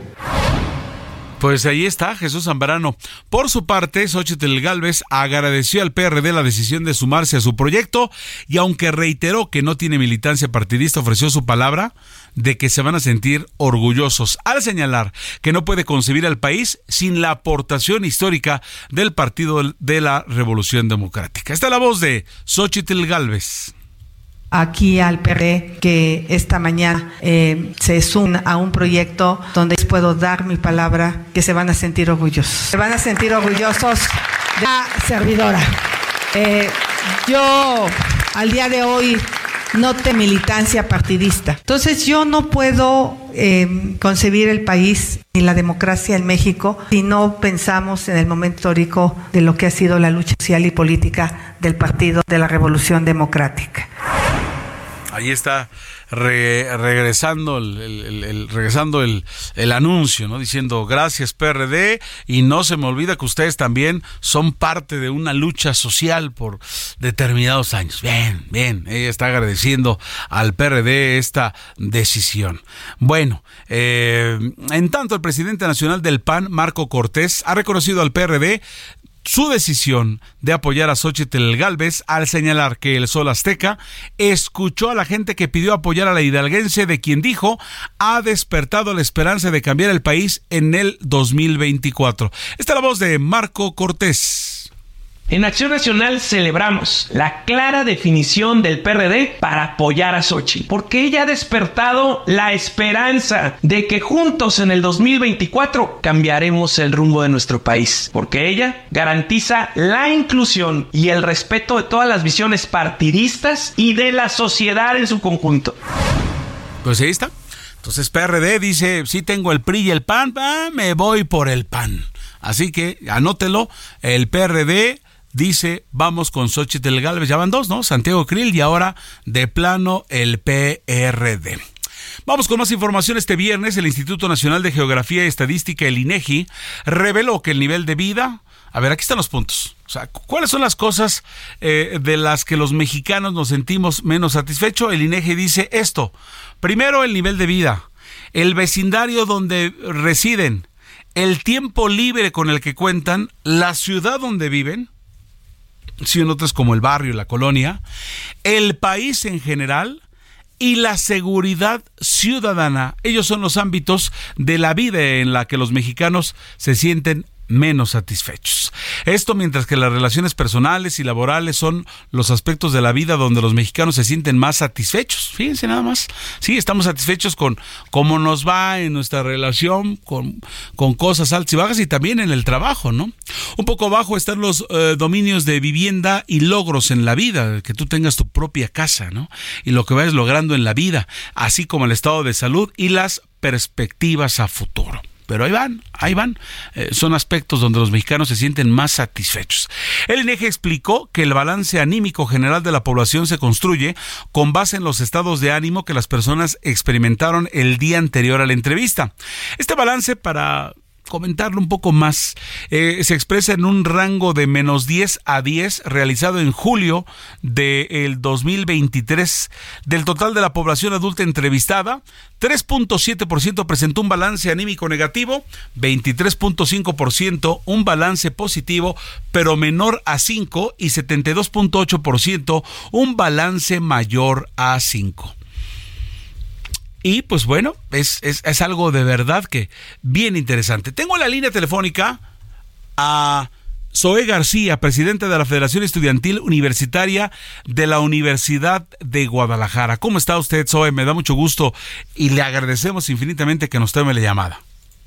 S3: Pues ahí está Jesús Zambrano. Por su parte, Xóchitl Gálvez agradeció al P R D la decisión de sumarse a su proyecto y aunque reiteró que no tiene militancia partidista, ofreció su palabra de que se van a sentir orgullosos al señalar que no puede concebir al país sin la aportación histórica del Partido de la Revolución Democrática. Esta es la voz de Xóchitl Gálvez.
S12: Aquí al P R D que esta mañana eh, se suman a un proyecto donde les puedo dar mi palabra que se van a sentir orgullosos. Se van a sentir orgullosos de la servidora. Eh, yo al día de hoy no tengo militancia partidista. Entonces yo no puedo eh, concebir el país ni la democracia en México si no pensamos en el momento histórico de lo que ha sido la lucha social y política del Partido de la Revolución Democrática.
S3: Ahí está re, regresando el, el, el regresando el, el anuncio, ¿no? Diciendo gracias P R D y no se me olvida que ustedes también son parte de una lucha social por determinados años. Bien, bien, ella está agradeciendo al P R D esta decisión. Bueno, eh, en tanto el presidente nacional del P A N, Marco Cortés, ha reconocido al P R D su decisión de apoyar a Xóchitl Gálvez al señalar que el Sol Azteca escuchó a la gente que pidió apoyar a la hidalguense, de quien dijo ha despertado la esperanza de cambiar el país en el dos mil veinticuatro. Esta es la voz de Marco Cortés.
S13: En Acción Nacional celebramos la clara definición del P R D para apoyar a Xóchitl, porque ella ha despertado la esperanza de que juntos en el dos mil veinticuatro cambiaremos el rumbo de nuestro país, porque ella garantiza la inclusión y el respeto de todas las visiones partidistas y de la sociedad en su conjunto.
S3: Pues ahí está. Entonces P R D dice, sí tengo el P R I y el P A N, ah, me voy por el P A N. Así que anótelo, el P R D dice, vamos con Xóchitl Gálvez, ya van dos, ¿no? Santiago Krill y ahora de plano el P R D. Vamos con más información. Este viernes el Instituto Nacional de Geografía y Estadística, el INEGI, reveló que el nivel de vida... A ver, aquí están los puntos. O sea, ¿cuáles son las cosas eh, de las que los mexicanos nos sentimos menos satisfechos? El INEGI dice esto. Primero, el nivel de vida, el vecindario donde residen, el tiempo libre con el que cuentan, la ciudad donde viven, si en otras como el barrio, la colonia, el país en general y la seguridad ciudadana. Ellos son los ámbitos de la vida en la que los mexicanos se sienten menos satisfechos. Esto mientras que las relaciones personales y laborales son los aspectos de la vida donde los mexicanos se sienten más satisfechos. Fíjense nada más. Sí, estamos satisfechos con cómo nos va en nuestra relación, con, con cosas altas y bajas y también en el trabajo, ¿no? Un poco abajo están los eh, dominios de vivienda y logros en la vida, que tú tengas tu propia casa, ¿no? Y lo que vayas logrando en la vida, así como el estado de salud y las perspectivas a futuro. pero ahí van, ahí van. Eh, son aspectos donde los mexicanos se sienten más satisfechos. El INEGI explicó que el balance anímico general de la población se construye con base en los estados de ánimo que las personas experimentaron el día anterior a la entrevista. Este balance, para comentarlo un poco más, eh, se expresa en un rango de menos diez a diez realizado en julio del dos mil veintitrés. Del total de la población adulta entrevistada, tres punto siete por ciento presentó un balance anímico negativo, veintitrés punto cinco por ciento un balance positivo pero menor a cinco y setenta y dos punto ocho por ciento un balance mayor a cinco. Y pues bueno, es, es, es algo de verdad que bien interesante. Tengo en la línea telefónica a Zoe García, presidenta de la Federación Estudiantil Universitaria de la Universidad de Guadalajara. ¿Cómo está usted, Zoe? Me da mucho gusto y le agradecemos infinitamente que nos tome la llamada.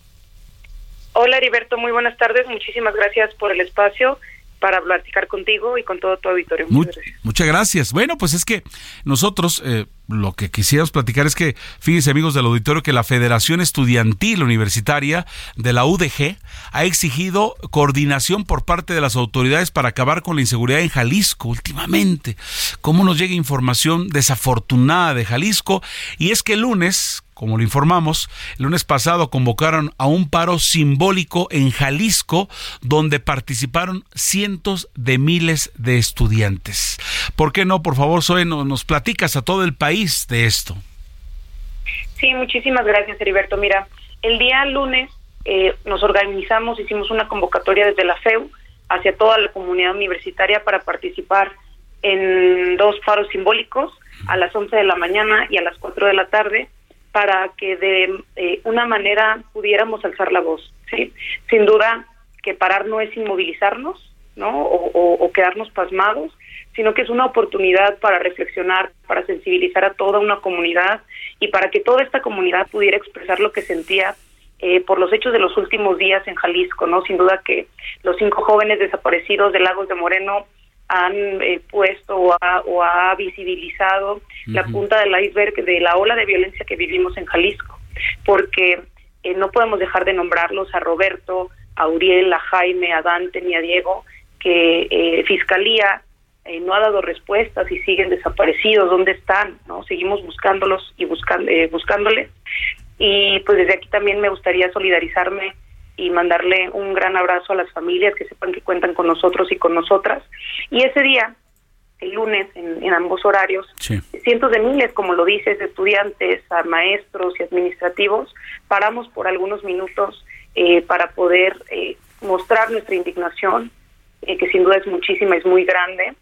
S14: Hola, Heriberto, muy buenas tardes. Muchísimas gracias por el espacio para platicar contigo y con todo tu auditorio. Muchas, Muy, gracias.
S3: Muchas gracias. Bueno, pues es que nosotros eh, lo que quisiéramos platicar es que, fíjense amigos del auditorio, que la Federación Estudiantil Universitaria de la U D G ha exigido coordinación por parte de las autoridades para acabar con la inseguridad en Jalisco últimamente. ¿Cómo nos llega información desafortunada de Jalisco? Y es que el lunes, como lo informamos, el lunes pasado convocaron a un paro simbólico en Jalisco, donde participaron cientos de miles de estudiantes. ¿Por qué no? Por favor, Zoe, nos platicas a todo el país de esto.
S14: Sí, muchísimas gracias, Heriberto. Mira, el día lunes eh, nos organizamos, hicimos una convocatoria desde la F E U hacia toda la comunidad universitaria para participar en dos paros simbólicos a las once de la mañana y a las cuatro de la tarde, para que de eh, una manera pudiéramos alzar la voz, ¿sí? Sin duda que parar no es inmovilizarnos, ¿no? O, o, o quedarnos pasmados, sino que es una oportunidad para reflexionar, para sensibilizar a toda una comunidad y para que toda esta comunidad pudiera expresar lo que sentía eh, por los hechos de los últimos días en Jalisco, ¿no? Sin duda que los cinco jóvenes desaparecidos de Lagos de Moreno han eh, puesto o ha, o ha visibilizado uh-huh. la punta del iceberg de la ola de violencia que vivimos en Jalisco, porque eh, no podemos dejar de nombrarlos a Roberto, a Uriel, a Jaime, a Dante ni a Diego, que eh, Fiscalía eh, no ha dado respuestas y siguen desaparecidos. ¿Dónde están? ¿No? Seguimos buscándolos y buscando, eh, buscándoles. Y pues desde aquí también me gustaría solidarizarme y mandarle un gran abrazo a las familias, que sepan que cuentan con nosotros y con nosotras. Y ese día, el lunes, en, en ambos horarios, sí. cientos de miles, como lo dices, de estudiantes, a maestros y administrativos, paramos por algunos minutos eh, para poder eh, mostrar nuestra indignación, eh, que sin duda es muchísima, es muy grande,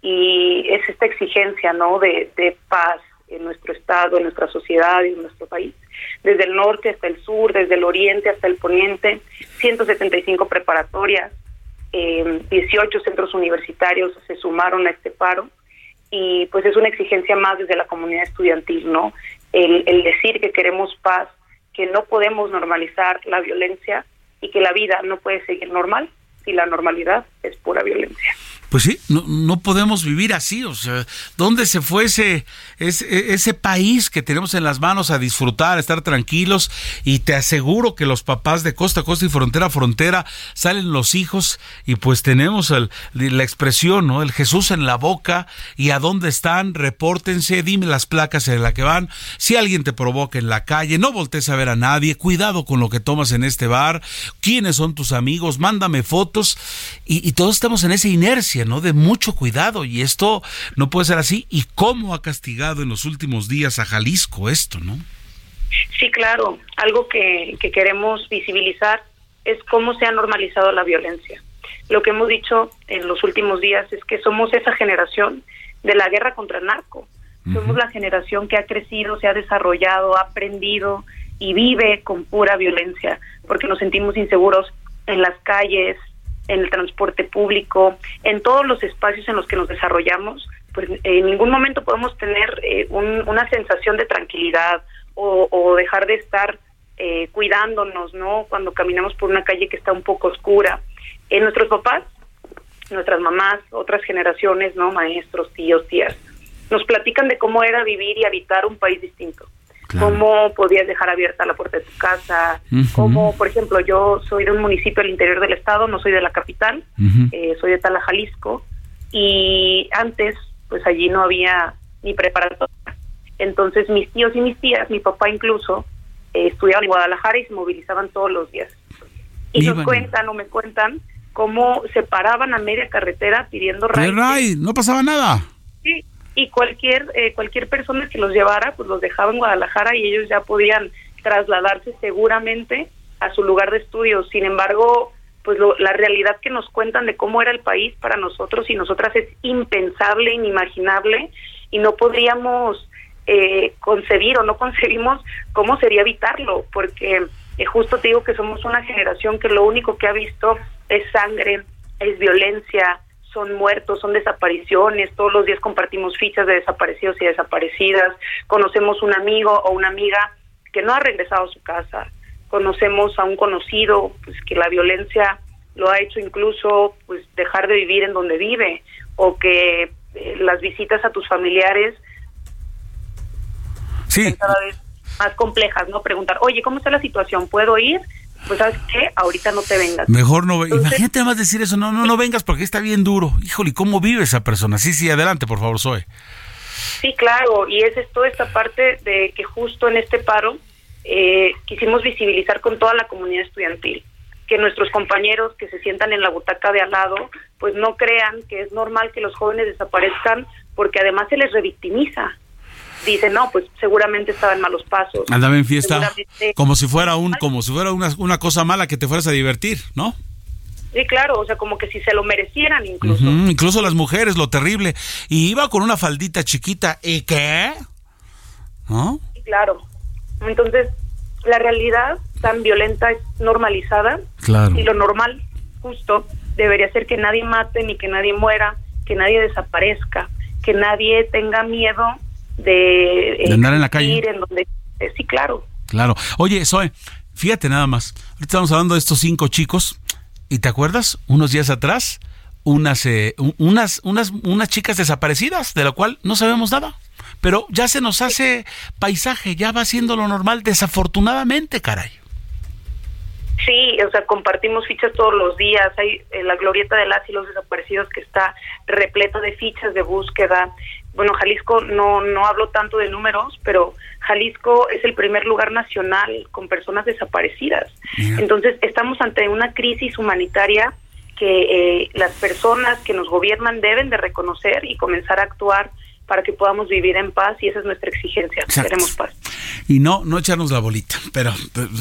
S14: y es esta exigencia, ¿no?, de, de paz en nuestro estado, en nuestra sociedad y en nuestro país. Desde el norte hasta el sur, desde el oriente hasta el poniente, ciento setenta y cinco preparatorias, eh, dieciocho centros universitarios se sumaron a este paro, y pues es una exigencia más desde la comunidad estudiantil, ¿no? El, el decir que queremos paz, que no podemos normalizar la violencia y que la vida no puede seguir normal si la normalidad es pura violencia.
S3: Pues sí, no, no podemos vivir así, o sea, ¿dónde se fue ese, ese, ese país que tenemos en las manos a disfrutar, a estar tranquilos? Y te aseguro que los papás de costa a costa y frontera a frontera salen los hijos y pues tenemos el, la expresión, ¿no?, el Jesús en la boca. ¿Y a dónde están? Repórtense, dime las placas en las que van. Si alguien te provoca en la calle, no voltees a ver a nadie, cuidado con lo que tomas en este bar, quiénes son tus amigos, mándame fotos. Y, y todos estamos en esa inercia, ¿no?, de mucho cuidado, y esto no puede ser así. ¿Y cómo ha castigado en los últimos días a Jalisco esto, no?
S14: Sí, claro. Algo que, que queremos visibilizar es cómo se ha normalizado la violencia. Lo que hemos dicho en los últimos días es que somos esa generación de la guerra contra el narco. Uh-huh. Somos la generación que ha crecido, se ha desarrollado, ha aprendido y vive con pura violencia, porque nos sentimos inseguros en las calles, en el transporte público, en todos los espacios en los que nos desarrollamos. Pues en ningún momento podemos tener eh, un, una sensación de tranquilidad o, o dejar de estar eh, cuidándonos, ¿no?, cuando caminamos por una calle que está un poco oscura. Eh, nuestros papás, nuestras mamás, otras generaciones, ¿no?, maestros, tíos, tías, nos platican de cómo era vivir y habitar un país distinto. Claro. Cómo podías dejar abierta la puerta de tu casa, uh-huh. Cómo, por ejemplo, yo soy de un municipio del interior del estado, no soy de la capital, uh-huh. eh, soy de Tala, Jalisco, y antes, pues allí no había ni preparatoria. Entonces mis tíos y mis tías, mi papá incluso, eh, estudiaban en Guadalajara y se movilizaban todos los días. Y nos cuentan o me cuentan cómo se paraban a media carretera pidiendo
S3: ray. Ray, no pasaba nada.
S14: Sí. Y cualquier eh, cualquier persona que los llevara, pues los dejaba en Guadalajara y ellos ya podían trasladarse seguramente a su lugar de estudio. Sin embargo, pues lo, la realidad que nos cuentan de cómo era el país para nosotros y nosotras es impensable, inimaginable, y no podríamos eh, concebir o no concebimos cómo sería evitarlo, porque eh, justo te digo que somos una generación que lo único que ha visto es sangre, es violencia, son muertos, son desapariciones, todos los días compartimos fichas de desaparecidos y desaparecidas, conocemos un amigo o una amiga que no ha regresado a su casa, conocemos a un conocido pues que la violencia lo ha hecho incluso pues dejar de vivir en donde vive, o que eh, las visitas a tus familiares
S3: sí.
S14: son cada vez más complejas, ¿no? Preguntar, oye, ¿cómo está la situación? ¿Puedo ir? Pues ¿sabes qué? Ahorita no te vengas.
S3: Mejor no, Entonces, imagínate además decir eso, no, no, no vengas porque está bien duro. Híjole, ¿cómo vive esa persona? Sí, sí, adelante, por favor, Zoe.
S14: Sí, claro, y esa es toda esta parte de que justo en este paro eh, quisimos visibilizar con toda la comunidad estudiantil, que nuestros compañeros que se sientan en la butaca de al lado, pues no crean que es normal que los jóvenes desaparezcan, porque además se les revictimiza. Dicen, no, pues seguramente estaba en malos pasos.
S3: Andaba en fiesta, como si fuera un, como si fuera una, una cosa mala que te fueras a divertir, ¿no?
S14: Sí, claro, o sea, como que si se lo merecieran incluso.
S3: Uh-huh, incluso las mujeres, lo terrible. Y iba con una faldita chiquita, ¿y qué? ¿No?
S14: Sí, claro. Entonces, la realidad tan violenta es normalizada.
S3: Claro.
S14: Y lo normal, justo, debería ser que nadie mate, ni que nadie muera, que nadie desaparezca, que nadie tenga miedo de,
S3: de andar en la calle.
S14: En donde, eh, sí, claro.
S3: Claro. Oye, Zoe, fíjate nada más. Ahorita estamos hablando de estos cinco chicos. ¿Y te acuerdas? Unos días atrás, unas, eh, unas, unas, unas chicas desaparecidas, de la cual no sabemos nada. Pero ya se nos hace paisaje, ya va siendo lo normal, desafortunadamente, caray.
S14: Sí, o sea, compartimos fichas todos los días. Hay eh, la glorieta de las y los desaparecidos que está repleta de fichas de búsqueda. Bueno, Jalisco, no no hablo tanto de números, pero Jalisco es el primer lugar nacional con personas desaparecidas. Yeah. Entonces, estamos ante una crisis humanitaria que eh, las personas que nos gobiernan deben de reconocer y comenzar a actuar para que podamos vivir en paz, y esa es nuestra exigencia. Exacto. Queremos paz.
S3: Y no no echarnos la bolita, pero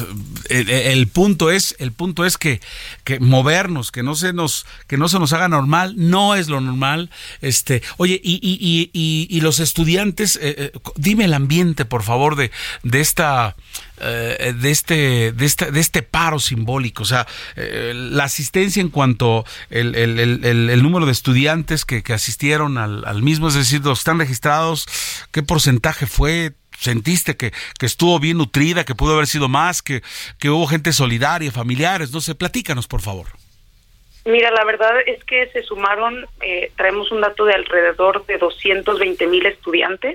S3: el, el punto es el punto es que que movernos, que no se nos que no se nos haga normal, no es lo normal. Este, oye, y y y y, y los estudiantes, eh, eh, dime el ambiente, por favor, de de esta eh, de este de este de este paro simbólico, o sea, eh, la asistencia en cuanto el el, el, el, el número de estudiantes que, que asistieron al, al mismo, es decir, los que están registrados, ¿qué porcentaje fue? ¿Sentiste que, que estuvo bien nutrida, que pudo haber sido más, que, que hubo gente solidaria, familiares? No sé, platícanos, por favor.
S14: Mira, la verdad es que se sumaron, eh, traemos un dato de alrededor de doscientos veinte mil estudiantes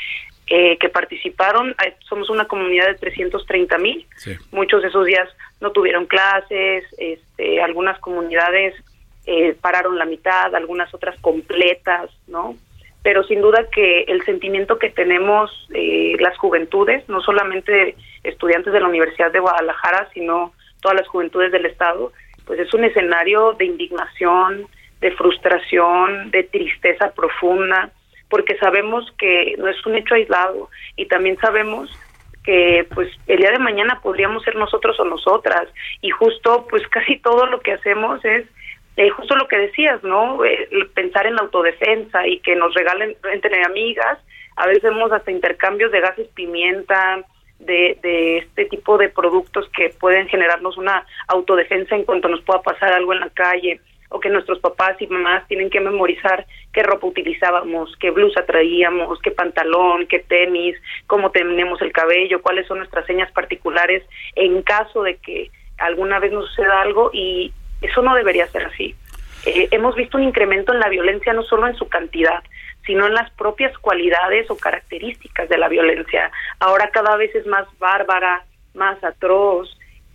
S14: eh, que participaron. Somos una comunidad de trescientos treinta mil. Sí. Muchos de esos días no tuvieron clases, este, algunas comunidades eh, pararon la mitad, algunas otras completas, ¿no? Pero sin duda que el sentimiento que tenemos eh, las juventudes, no solamente estudiantes de la Universidad de Guadalajara, sino todas las juventudes del estado, pues es un escenario de indignación, de frustración, de tristeza profunda, porque sabemos que no es un hecho aislado, y también sabemos que pues el día de mañana podríamos ser nosotros o nosotras, y justo pues casi todo lo que hacemos es Eh, justo lo que decías, ¿no? Eh, pensar en la autodefensa y que nos regalen entre amigas. A veces vemos hasta intercambios de gases pimienta, de, de este tipo de productos que pueden generarnos una autodefensa en cuanto nos pueda pasar algo en la calle, o que nuestros papás y mamás tienen que memorizar qué ropa utilizábamos, qué blusa traíamos, qué pantalón, qué tenis, cómo tenemos el cabello, cuáles son nuestras señas particulares en caso de que alguna vez nos suceda algo, y eso no debería ser así. Eh, hemos visto un incremento en la violencia, no solo en su cantidad, sino en las propias cualidades o características de la violencia. Ahora cada vez es más bárbara, más atroz,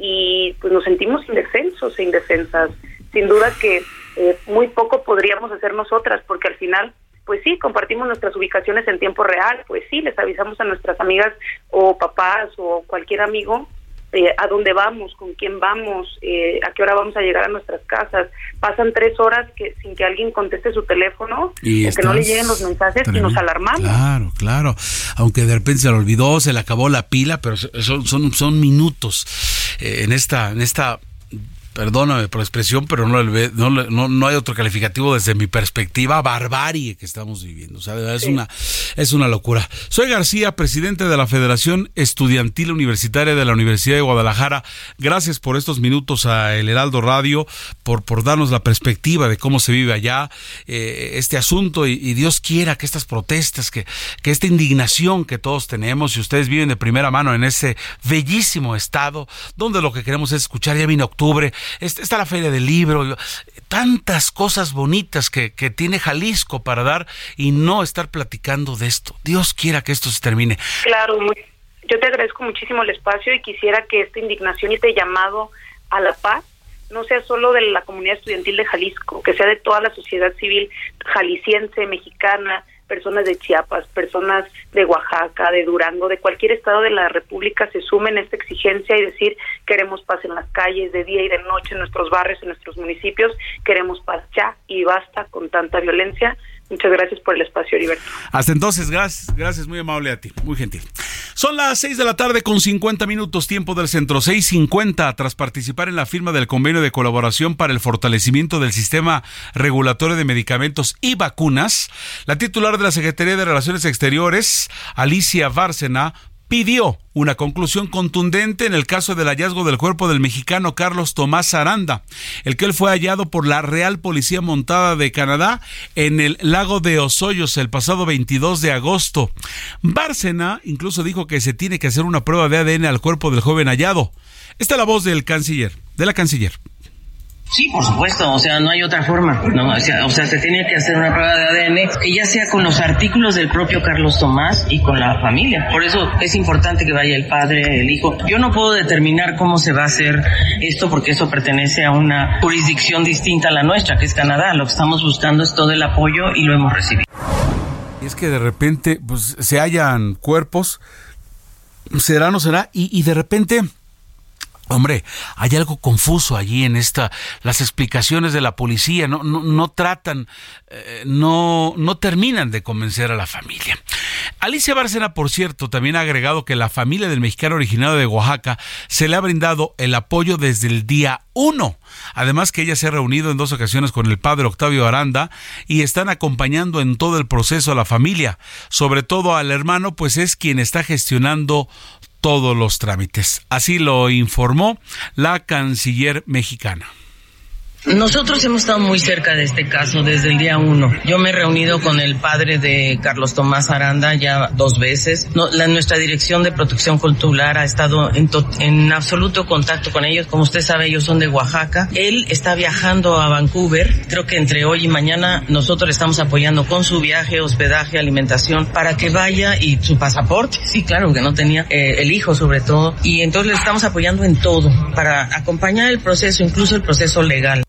S14: y pues nos sentimos indefensos e indefensas. Sin duda que eh, muy poco podríamos hacer nosotras, porque al final, pues sí, compartimos nuestras ubicaciones en tiempo real, pues sí, les avisamos a nuestras amigas o papás o cualquier amigo eh, a dónde vamos, con quién vamos, eh, a qué hora vamos a llegar a nuestras casas. Pasan tres horas que sin que alguien conteste su teléfono, y o que no le lleguen los mensajes, tremendo. Y nos alarmamos.
S3: Claro, claro. Aunque de repente se le olvidó, se le acabó la pila, pero son, son, son minutos eh, en esta, en esta perdóname por la expresión, pero no, no, no, no hay otro calificativo desde mi perspectiva, barbarie que estamos viviendo. O sea, es, sí. una, es una locura. Soy García, presidente de la Federación Estudiantil Universitaria de la Universidad de Guadalajara. Gracias por estos minutos a El Heraldo Radio, por, por darnos la perspectiva de cómo se vive allá eh, este asunto, y, y Dios quiera que estas protestas, que, que esta indignación que todos tenemos, y ustedes viven de primera mano en ese bellísimo estado, donde lo que queremos es escuchar. Ya viene octubre, está la Feria del Libro, tantas cosas bonitas que, que tiene Jalisco para dar, y no estar platicando de esto. Dios quiera que esto se termine.
S14: Claro, muy, yo te agradezco muchísimo el espacio, y quisiera que esta indignación y este llamado a la paz no sea solo de la comunidad estudiantil de Jalisco, que sea de toda la sociedad civil jalisciense, mexicana, personas de Chiapas, personas de Oaxaca, de Durango, de cualquier estado de la República se sumen a esta exigencia y decir: queremos paz en las calles, de día y de noche, en nuestros barrios, en nuestros municipios, queremos paz ya, y basta con tanta violencia. Muchas gracias por el espacio, Heriberto.
S3: Hasta entonces, gracias, gracias, muy amable a ti, muy gentil. Son las seis de la tarde con cincuenta minutos, tiempo del centro, seis cincuenta. Tras participar en la firma del convenio de colaboración para el fortalecimiento del sistema regulatorio de medicamentos y vacunas, la titular de la Secretaría de Relaciones Exteriores, Alicia Bárcena, pidió una conclusión contundente en el caso del hallazgo del cuerpo del mexicano Carlos Tomás Aranda, el que él fue hallado por la Real Policía Montada de Canadá en el lago de Osoyos el pasado veintidós de agosto. Bárcena incluso dijo que se tiene que hacer una prueba de A D N al cuerpo del joven hallado. Esta es la voz del canciller, de la canciller.
S15: Sí, por supuesto, o sea, no hay otra forma, ¿no? O sea, o sea, se tiene que hacer una prueba de A D N, que ya sea con los artículos del propio Carlos Tomás y con la familia. Por eso es importante que vaya el padre, el hijo. Yo no puedo determinar cómo se va a hacer esto, porque eso pertenece a una jurisdicción distinta a la nuestra, que es Canadá. Lo que estamos buscando es todo el apoyo, y lo hemos recibido.
S3: Y es que de repente, pues, se hallan cuerpos, será o no será, y, y de repente... Hombre, hay algo confuso allí en esta, las explicaciones de la policía no, no, no tratan, eh, no, no terminan de convencer a la familia. Alicia Bárcena, por cierto, también ha agregado que la familia del mexicano originario de Oaxaca se le ha brindado el apoyo desde el día uno. Además que ella se ha reunido en dos ocasiones con el padre Octavio Aranda y están acompañando en todo el proceso a la familia, sobre todo al hermano, pues es quien está gestionando todos los trámites. Así lo informó la canciller mexicana.
S15: Nosotros hemos estado muy cerca de este caso desde el día uno. Yo me he reunido con el padre de Carlos Tomás Aranda ya dos veces. No, la, nuestra dirección de protección consular ha estado en, to, en absoluto contacto con ellos. Como usted sabe, ellos son de Oaxaca. Él está viajando a Vancouver. Creo que entre hoy y mañana nosotros le estamos apoyando con su viaje, hospedaje, alimentación, para que vaya, y su pasaporte. Sí, claro, que no tenía eh, el hijo sobre todo. Y entonces le estamos apoyando en todo para acompañar el proceso, incluso el proceso legal.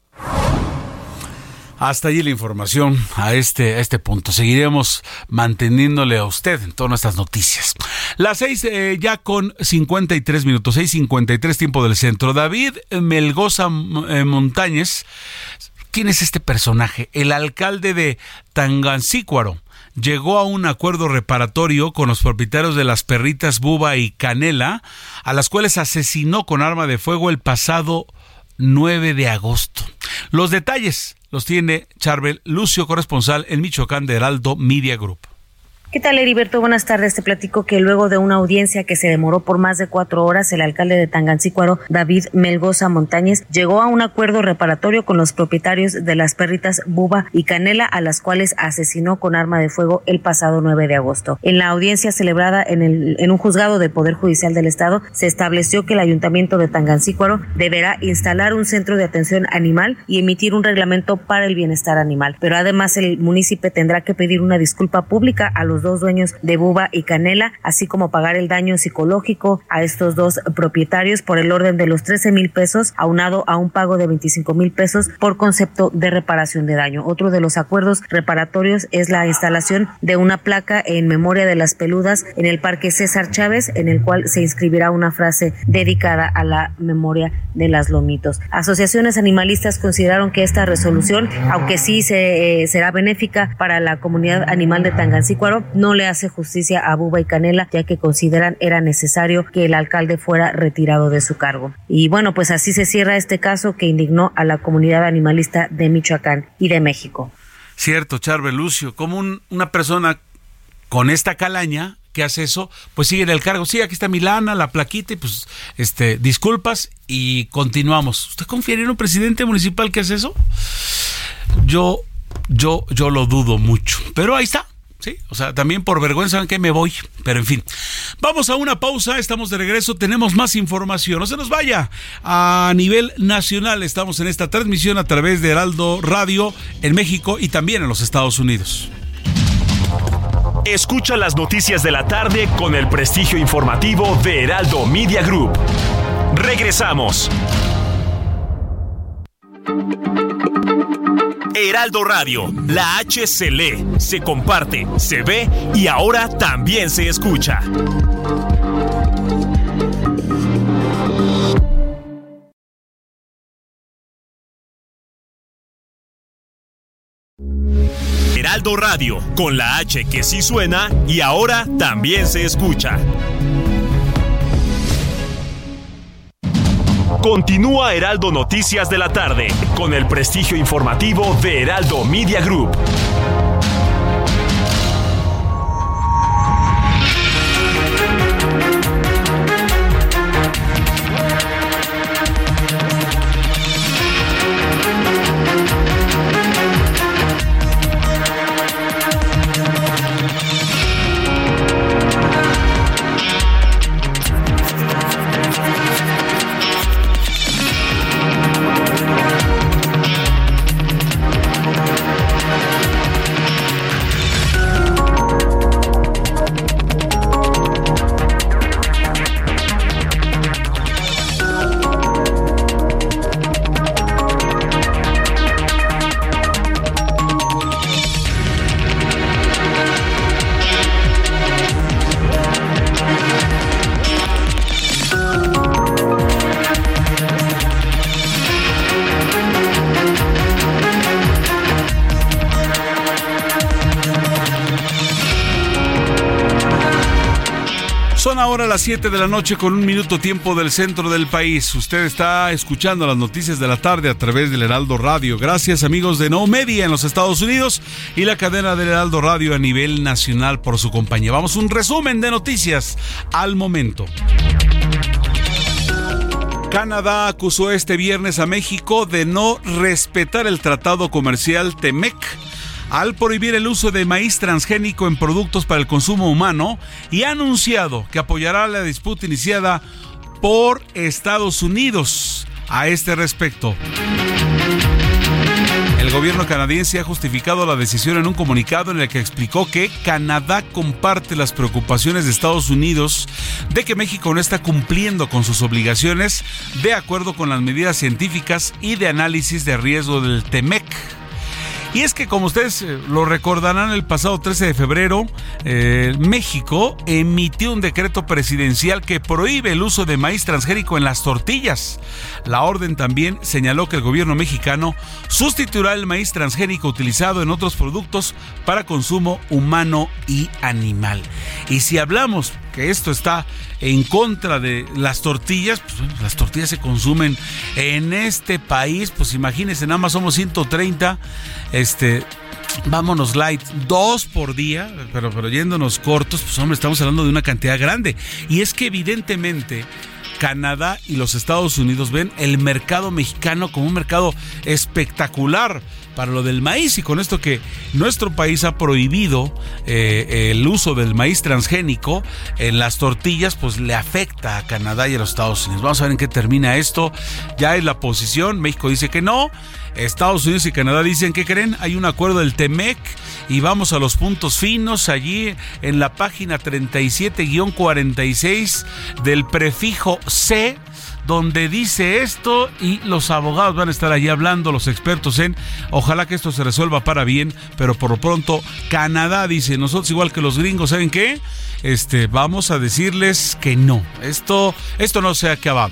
S3: Hasta allí la información a este, a este punto. Seguiremos manteniéndole a usted en todas nuestras noticias. Las seis eh, ya con cincuenta y tres minutos, seis cincuenta y tres tiempo del centro. David Melgoza eh, Montañez, ¿quién es este personaje? El alcalde de Tangancícuaro llegó a un acuerdo reparatorio con los propietarios de las perritas Buba y Canela, a las cuales asesinó con arma de fuego el pasado nueve de agosto. Los detalles los tiene Charbel Lucio, corresponsal en Michoacán de Heraldo Media Group.
S16: ¿Qué tal, Heriberto? Buenas tardes. Te platico que luego de una audiencia que se demoró por más de cuatro horas, el alcalde de Tangancícuaro, David Melgoza Montañez, llegó a un acuerdo reparatorio con los propietarios de las perritas Buba y Canela, a las cuales asesinó con arma de fuego el pasado nueve de agosto. En la audiencia celebrada en, el, en un juzgado del Poder Judicial del Estado, se estableció que el Ayuntamiento de Tangancícuaro deberá instalar un centro de atención animal y emitir un reglamento para el bienestar animal. Pero además el municipio tendrá que pedir una disculpa pública a los dos dueños de Buba y Canela, así como pagar el daño psicológico a estos dos propietarios por el orden de los trece mil pesos, aunado a un pago de veinticinco mil pesos por concepto de reparación de daño. Otro de los acuerdos reparatorios es la instalación de una placa en memoria de las peludas en el Parque César Chávez, en el cual se inscribirá una frase dedicada a la memoria de las lomitos. Asociaciones animalistas consideraron que esta resolución, aunque sí se, eh, será benéfica para la comunidad animal de Tangancícuaro, no le hace justicia a Buba y Canela, ya que consideran era necesario que el alcalde fuera retirado de su cargo. Y bueno, pues así se cierra este caso que indignó a la comunidad animalista de Michoacán y de México.
S3: Cierto, Charbel Lucio, como un, una persona con esta calaña que hace eso, pues sigue en el cargo. Sí, aquí está mi lana, la plaquita, y pues este, disculpas y continuamos. ¿Usted confiaría en un presidente municipal que hace eso? Yo, yo, yo lo dudo mucho, pero ahí está. Sí, o sea, también por vergüenza que me voy, pero en fin. Vamos a una pausa, estamos de regreso, tenemos más información. No se nos vaya. A nivel nacional estamos en esta transmisión a través de Heraldo Radio en México y también en los Estados Unidos.
S2: Escucha las noticias de la tarde con el prestigio informativo de Heraldo Media Group. Regresamos. Heraldo Radio, la H se lee, se comparte, se ve y ahora también se escucha. Heraldo Radio, con la H que sí suena y ahora también se escucha. Continúa Heraldo Noticias de la tarde, con el prestigio informativo de Heraldo Media Group.
S3: Ahora a las siete de la noche con un minuto tiempo del centro del país. Usted está escuchando las noticias de la tarde a través del Heraldo Radio. Gracias, amigos de No Media en los Estados Unidos y la cadena del Heraldo Radio a nivel nacional por su compañía. Vamos a un resumen de noticias al momento. Canadá acusó este viernes a México de no respetar el tratado comercial TEMEC al prohibir el uso de maíz transgénico en productos para el consumo humano y ha anunciado que apoyará la disputa iniciada por Estados Unidos a este respecto. El gobierno canadiense ha justificado la decisión en un comunicado en el que explicó que Canadá comparte las preocupaciones de Estados Unidos de que México no está cumpliendo con sus obligaciones de acuerdo con las medidas científicas y de análisis de riesgo del TEMEC. Y es que, como ustedes lo recordarán, el pasado trece de febrero, eh, México emitió un decreto presidencial que prohíbe el uso de maíz transgénico en las tortillas. La orden también señaló que el gobierno mexicano sustituirá el maíz transgénico utilizado en otros productos para consumo humano y animal. Y si hablamos que esto está en contra de las tortillas, pues bueno, las tortillas se consumen en este país, pues imagínense, nada más somos ciento treinta, este, vámonos light, dos por día, pero, pero yéndonos cortos, pues hombre, estamos hablando de una cantidad grande. Y es que evidentemente Canadá y los Estados Unidos ven el mercado mexicano como un mercado espectacular para lo del maíz, y con esto que nuestro país ha prohibido eh, el uso del maíz transgénico en las tortillas, pues le afecta a Canadá y a los Estados Unidos. Vamos a ver en qué termina esto. Ya es la posición, México dice que no, Estados Unidos y Canadá dicen que creen, hay un acuerdo del Temec y vamos a los puntos finos allí en la página treinta y siete guión cuarenta y seis del prefijo C, donde dice esto, y los abogados van a estar allí hablando, los expertos en, ojalá que esto se resuelva para bien, pero por lo pronto Canadá dice, nosotros igual que los gringos, ¿saben qué? Este, vamos a decirles que no, esto, esto no se ha acabado.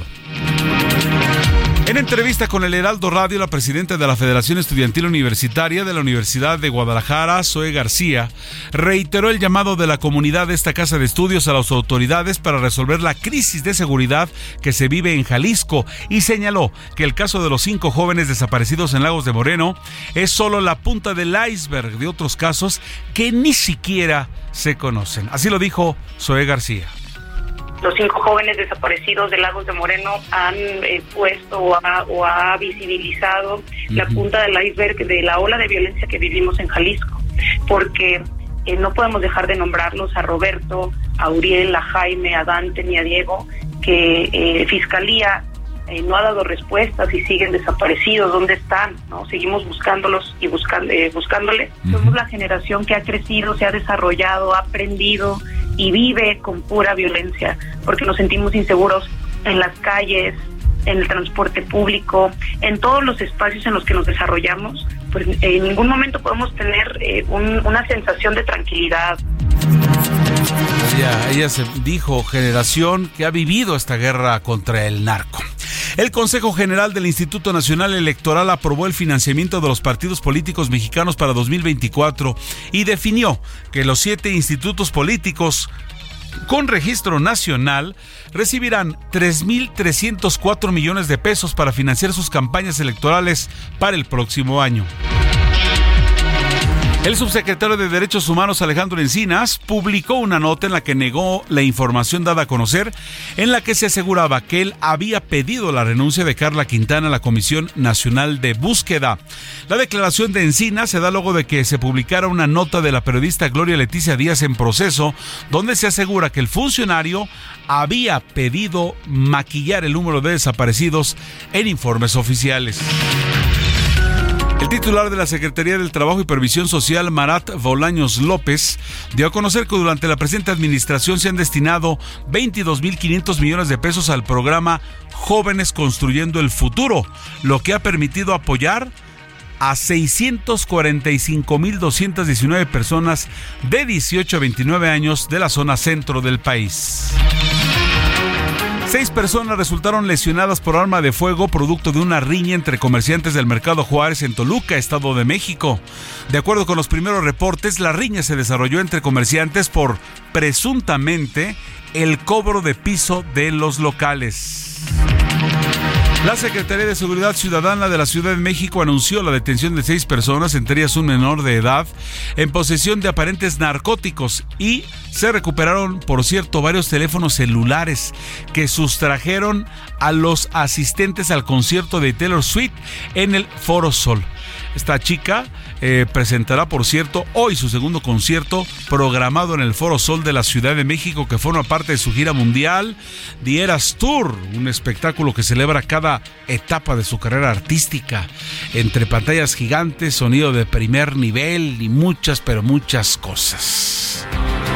S3: En entrevista con el Heraldo Radio, la presidenta de la Federación Estudiantil Universitaria de la Universidad de Guadalajara, Zoe García, reiteró el llamado de la comunidad de esta casa de estudios a las autoridades para resolver la crisis de seguridad que se vive en Jalisco, y señaló que el caso de los cinco jóvenes desaparecidos en Lagos de Moreno es solo la punta del iceberg de otros casos que ni siquiera se conocen. Así lo dijo Zoe García.
S14: Los cinco jóvenes desaparecidos de Lagos de Moreno han eh, puesto o ha, o ha visibilizado uh-huh. la punta del iceberg de la ola de violencia que vivimos en Jalisco, porque eh, no podemos dejar de nombrarlos a Roberto, a Uriel, a Jaime, a Dante ni a Diego, que eh, Fiscalía eh, no ha dado respuestas y siguen desaparecidos. ¿Dónde están? ¿No? Seguimos buscándolos y buscando, eh, buscándoles. Uh-huh. Somos la generación que ha crecido, se ha desarrollado, ha aprendido y vive con pura violencia, porque nos sentimos inseguros en las calles, en el transporte público, en todos los espacios en los que nos desarrollamos. Pues en ningún momento podemos tener eh, un, una sensación de tranquilidad.
S3: Ella, ella se dijo generación que ha vivido esta guerra contra el narco. El Consejo General del Instituto Nacional Electoral aprobó el financiamiento de los partidos políticos mexicanos para dos mil veinticuatro y definió que los siete institutos políticos con registro nacional recibirán tres mil trescientos cuatro millones de pesos para financiar sus campañas electorales para el próximo año. El subsecretario de Derechos Humanos, Alejandro Encinas, publicó una nota en la que negó la información dada a conocer, en la que se aseguraba que él había pedido la renuncia de Carla Quintana a la Comisión Nacional de Búsqueda. La declaración de Encinas se da luego de que se publicara una nota de la periodista Gloria Leticia Díaz en Proceso, donde se asegura que el funcionario había pedido maquillar el número de desaparecidos en informes oficiales. El titular de la Secretaría del Trabajo y Previsión Social, Marat Bolaños López, dio a conocer que durante la presente administración se han destinado veintidós mil quinientos millones de pesos al programa Jóvenes Construyendo el Futuro, lo que ha permitido apoyar a seiscientos cuarenta y cinco mil doscientas diecinueve personas de dieciocho a veintinueve años de la zona centro del país. Seis personas resultaron lesionadas por arma de fuego producto de una riña entre comerciantes del Mercado Juárez en Toluca, Estado de México. De acuerdo con los primeros reportes, la riña se desarrolló entre comerciantes por, presuntamente, el cobro de piso de los locales. La Secretaría de Seguridad Ciudadana de la Ciudad de México anunció la detención de seis personas, entre ellas un menor de edad, en posesión de aparentes narcóticos, y se recuperaron, por cierto, varios teléfonos celulares que sustrajeron a los asistentes al concierto de Taylor Swift en el Foro Sol. Esta chica eh, presentará, por cierto, hoy su segundo concierto programado en el Foro Sol de la Ciudad de México, que forma parte de su gira mundial The Eras Tour, un espectáculo que celebra cada etapa de su carrera artística, entre pantallas gigantes, sonido de primer nivel y muchas, pero muchas cosas.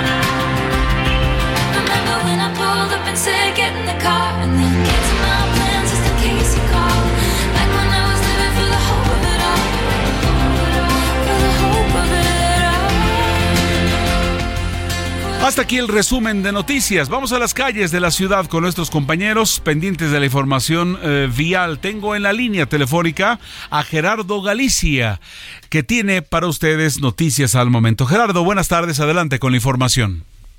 S3: Hasta aquí el resumen de noticias. Vamos a las calles de la ciudad con nuestros compañeros pendientes de la información eh, vial. Tengo en la línea telefónica a Gerardo Galicia, que tiene para ustedes noticias al momento. Gerardo, buenas tardes. Adelante con la información.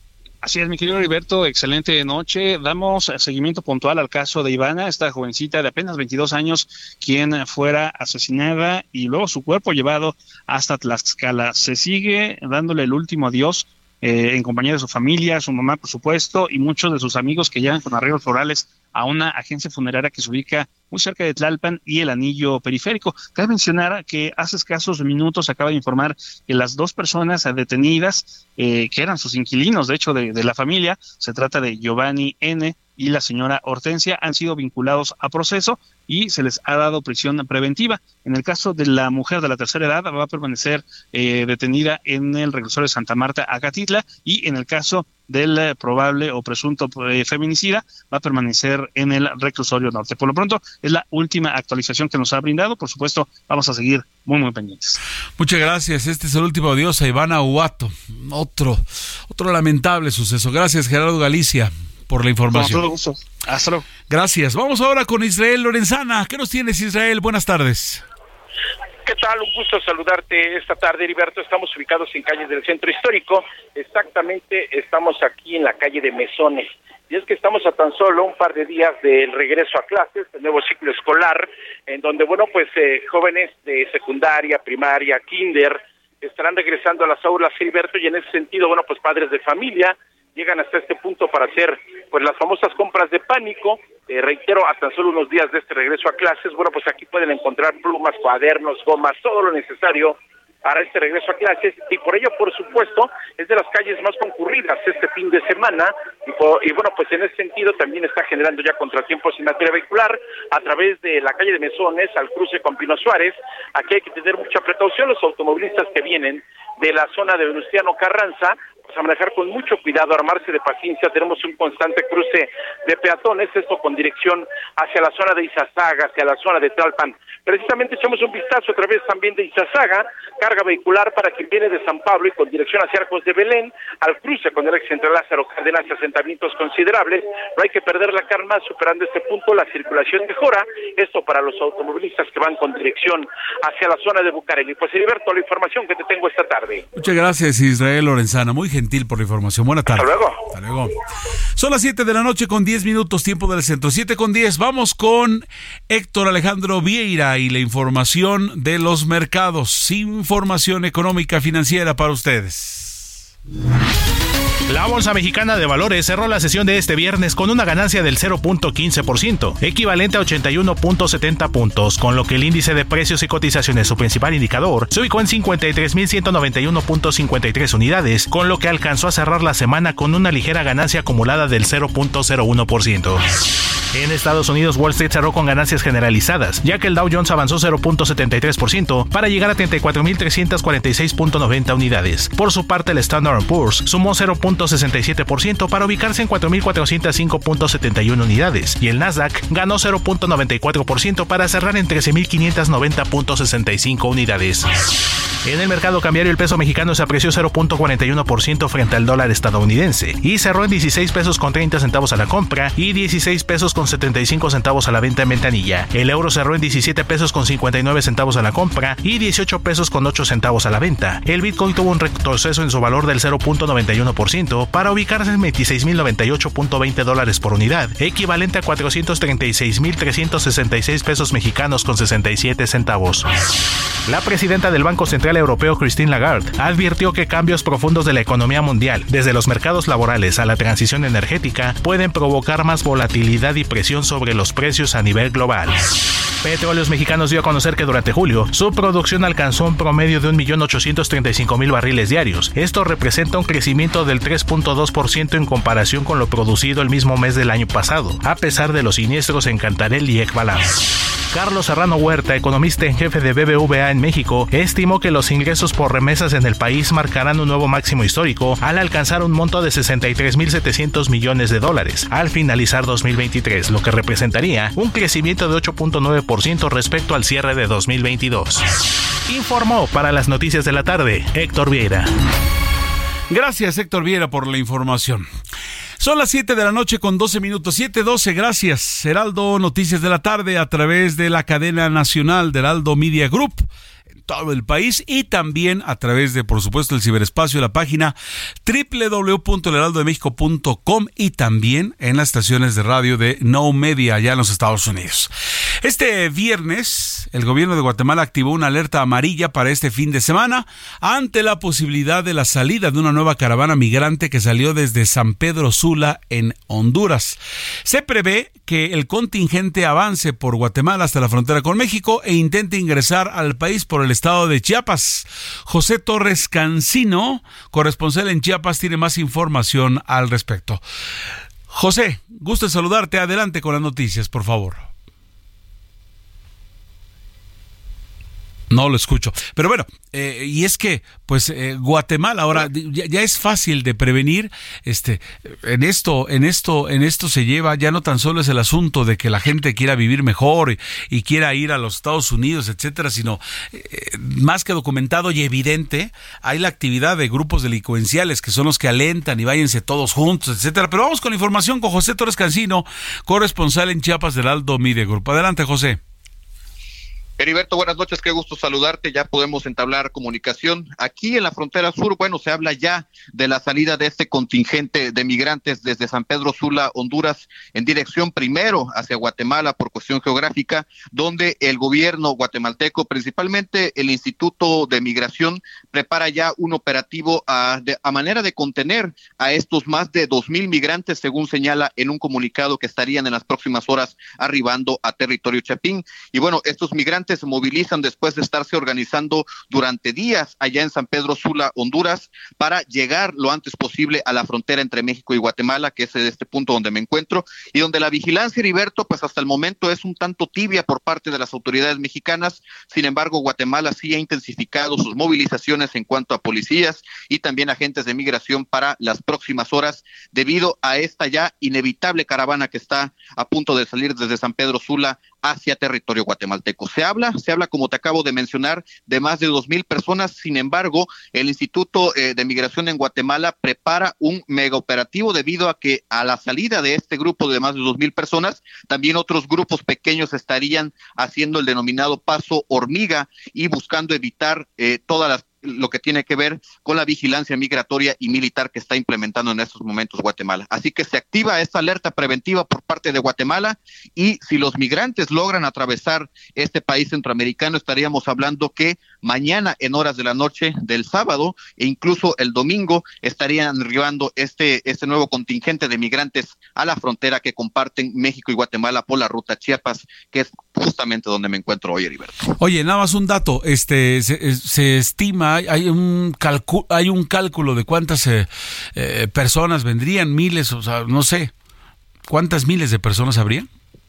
S17: Así es, mi querido Heriberto, excelente noche. Damos seguimiento puntual al caso de Ivana, esta jovencita de apenas veintidós años, quien fuera asesinada y luego su cuerpo llevado hasta Tlaxcala. Se sigue dándole el último adiós eh, en compañía de su familia, su mamá, por supuesto, y muchos de sus amigos que llegan con arreglos florales a una agencia funeraria que se ubica muy cerca de Tlalpan y el Anillo Periférico. Cabe mencionar que hace escasos minutos acaba de informar que las dos personas detenidas, eh, que eran sus inquilinos, de hecho, de, de la familia, se trata de Giovanni N. y la señora Hortensia, han sido vinculados a proceso y se les ha dado prisión preventiva. En el caso de la mujer de la tercera edad, va a permanecer eh, detenida en el reclusorio de Santa Marta, Acatitla, y en el caso del eh, probable o presunto eh, feminicida, va a permanecer en el reclusorio norte. Por lo pronto, es la última actualización que nos ha brindado. Por supuesto, vamos a seguir muy, muy pendientes.
S3: Muchas gracias. Este es el último adiós a Ivana Huato. Otro, otro lamentable suceso. Gracias, Gerardo Galicia, por la información.
S17: Con todo gusto. Hasta luego.
S3: Gracias. Vamos ahora con Israel Lorenzana. ¿Qué nos tienes, Israel? Buenas tardes.
S18: ¿Qué tal? Un gusto saludarte esta tarde, Heriberto. Estamos ubicados en calles del centro histórico. Exactamente, estamos aquí en la calle de Mesones. Y es que estamos a tan solo un par de días del regreso a clases, del nuevo ciclo escolar, en donde, bueno, pues eh, jóvenes de secundaria, primaria, kinder, estarán regresando a las aulas, Heriberto, y en ese sentido, bueno, pues padres de familia llegan hasta este punto para hacer pues las famosas compras de pánico. Eh, reitero, a tan solo unos días de este regreso a clases, bueno, pues aquí pueden encontrar plumas, cuadernos, gomas, todo lo necesario para este regreso a clases, y por ello, por supuesto, es de las calles más concurridas este fin de semana, y, por, y bueno, pues en ese sentido también está generando ya contratiempos en materia vehicular a través de la calle de Mesones al cruce con Pino Suárez. Aquí hay que tener mucha precaución, los automovilistas que vienen de la zona de Venustiano Carranza, pues a manejar con mucho cuidado, armarse de paciencia. Tenemos un constante cruce de peatones, esto con dirección hacia la zona de Izazaga, hacia la zona de Tlalpan. Precisamente echamos un vistazo a través también de Izazaga, carga vehicular para quien viene de San Pablo y con dirección hacia Arcos de Belén, al cruce con el ex entre Lázaro Cárdenas, asentamientos considerables. No hay que perder la calma, superando este punto la circulación mejora, esto para los automovilistas que van con dirección hacia la zona de Bucareli. Pues Heriberto, la información que te tengo esta tarde.
S3: Muchas gracias, Israel Lorenzana, muy gentil por la información. Buena tarde.
S18: Hasta luego.
S3: Hasta luego. Son las siete de la noche con diez minutos, tiempo del centro. siete con diez. Vamos con Héctor Alejandro Vieira y la información de los mercados. Información económica financiera para ustedes.
S19: La Bolsa Mexicana de Valores cerró la sesión de este viernes con una ganancia del cero punto quince por ciento, equivalente a ochenta y uno punto setenta puntos, con lo que el índice de precios y cotizaciones, su principal indicador, se ubicó en cincuenta y tres mil ciento noventa y uno punto cincuenta y tres unidades, con lo que alcanzó a cerrar la semana con una ligera ganancia acumulada del cero punto cero uno por ciento. En Estados Unidos, Wall Street cerró con ganancias generalizadas, ya que el Dow Jones avanzó cero punto setenta y tres por ciento para llegar a treinta y cuatro mil trescientos cuarenta y seis punto noventa unidades. Por su parte, el Standard and Poor's sumó cero punto sesenta y siete por ciento para ubicarse en cuatro mil cuatrocientos cinco punto setenta y uno unidades, y el Nasdaq ganó cero punto noventa y cuatro por ciento para cerrar en trece mil quinientos noventa punto sesenta y cinco unidades. En el mercado cambiario, el peso mexicano se apreció cero punto cuarenta y uno por ciento frente al dólar estadounidense y cerró en dieciséis pesos con treinta centavos a la compra y dieciséis pesos con setenta y cinco centavos a la venta en ventanilla. El euro cerró en diecisiete pesos con cincuenta y nueve centavos a la compra y dieciocho pesos con ocho centavos a la venta. El Bitcoin tuvo un retroceso en su valor del cero punto noventa y uno por ciento para ubicarse en veintiséis mil noventa y ocho punto veinte dólares por unidad, equivalente a cuatrocientos treinta y seis mil trescientos sesenta y seis pesos mexicanos con sesenta y siete centavos. La presidenta del Banco Central Europeo, Christine Lagarde, advirtió que cambios profundos de la economía mundial, desde los mercados laborales a la transición energética, pueden provocar más volatilidad y presión sobre los precios a nivel global. Petróleos Mexicanos dio a conocer que durante julio su producción alcanzó un promedio de un millón ochocientos treinta y cinco mil barriles diarios. Esto representa un crecimiento del tres punto dos por ciento en comparación con lo producido el mismo mes del año pasado, a pesar de los siniestros en Cantarell y Ekbalam. Carlos Serrano Huerta, economista en jefe de B B V A en México, estimó que los ingresos por remesas en el país marcarán un nuevo máximo histórico al alcanzar un monto de sesenta y tres mil setecientos millones de dólares al finalizar dos mil veintitrés, lo que representaría un crecimiento de ocho punto nueve por ciento respecto al cierre de dos mil veintidós. Informó para las noticias de la tarde Héctor Vieira.
S3: Gracias, Héctor Vieira, por la información. Son las siete de la noche con doce minutos, siete doce, gracias. Heraldo Noticias de la tarde a través de la cadena nacional de Heraldo Media Group. todo el país y también a través de, por supuesto, el ciberespacio, la página doble u doble u doble u punto el heraldo de méxico punto com y también en las estaciones de radio de No Media allá en los Estados Unidos. Este viernes, el gobierno de Guatemala activó una alerta amarilla para este fin de semana ante la posibilidad de la salida de una nueva caravana migrante que salió desde San Pedro Sula en Honduras. Se prevé que el contingente avance por Guatemala hasta la frontera con México e intente ingresar al país por el estado de Chiapas. José Torres Cancino, corresponsal en Chiapas, tiene más información al respecto. José, gusto en saludarte. Adelante con las noticias, por favor. No lo escucho. Pero bueno, eh, y es que, pues, eh, Guatemala ahora ya, ya es fácil de prevenir. Este, en esto, en esto, en esto se lleva, ya no tan solo es el asunto de que la gente quiera vivir mejor y, y quiera ir a los Estados Unidos, etcétera, sino eh, más que documentado y evidente, hay la actividad de grupos delincuenciales que son los que alentan y váyanse todos juntos, etcétera. Pero vamos con información con José Torres Cancino, corresponsal en Chiapas del Heraldo Media Group. Adelante, José.
S20: Heriberto, buenas noches, qué gusto saludarte, ya podemos entablar comunicación. Aquí en la frontera sur, bueno, se habla ya de la salida de este contingente de migrantes desde San Pedro Sula, Honduras, en dirección primero hacia Guatemala por cuestión geográfica, donde el gobierno guatemalteco, principalmente el Instituto de Migración, prepara ya un operativo a, de, a manera de contener a estos más de dos mil migrantes, según señala en un comunicado que estarían en las próximas horas arribando a territorio chapín. Y bueno, estos migrantes se movilizan después de estarse organizando durante días allá en San Pedro Sula, Honduras, para llegar lo antes posible a la frontera entre México y Guatemala, que es este punto donde me encuentro, y donde la vigilancia, Heriberto, pues hasta el momento es un tanto tibia por parte de las autoridades mexicanas. Sin embargo, Guatemala sí ha intensificado sus movilizaciones en cuanto a policías y también agentes de migración para las próximas horas, debido a esta ya inevitable caravana que está a punto de salir desde San Pedro Sula hacia territorio guatemalteco. Se habla, se habla, como te acabo de mencionar, de más de dos mil personas. Sin embargo, el Instituto eh, de Migración en Guatemala prepara un mega operativo debido a que a la salida de este grupo de más de dos mil personas, también otros grupos pequeños estarían haciendo el denominado paso hormiga y buscando evitar eh, todas las lo que tiene que ver con la vigilancia migratoria y militar que está implementando en estos momentos Guatemala. Así que se activa esta alerta preventiva por parte de Guatemala y si los migrantes logran atravesar este país centroamericano, estaríamos hablando que mañana en horas de la noche del sábado e incluso el domingo estarían arribando este, este nuevo contingente de migrantes a la frontera que comparten México y Guatemala por la ruta Chiapas, que es justamente donde me encuentro hoy, Heriberto.
S3: Oye, nada más un dato, este se, se estima, hay un calcu, hay un cálculo de cuántas eh, eh, personas vendrían, miles, o sea, no sé, ¿cuántas miles de personas habrían?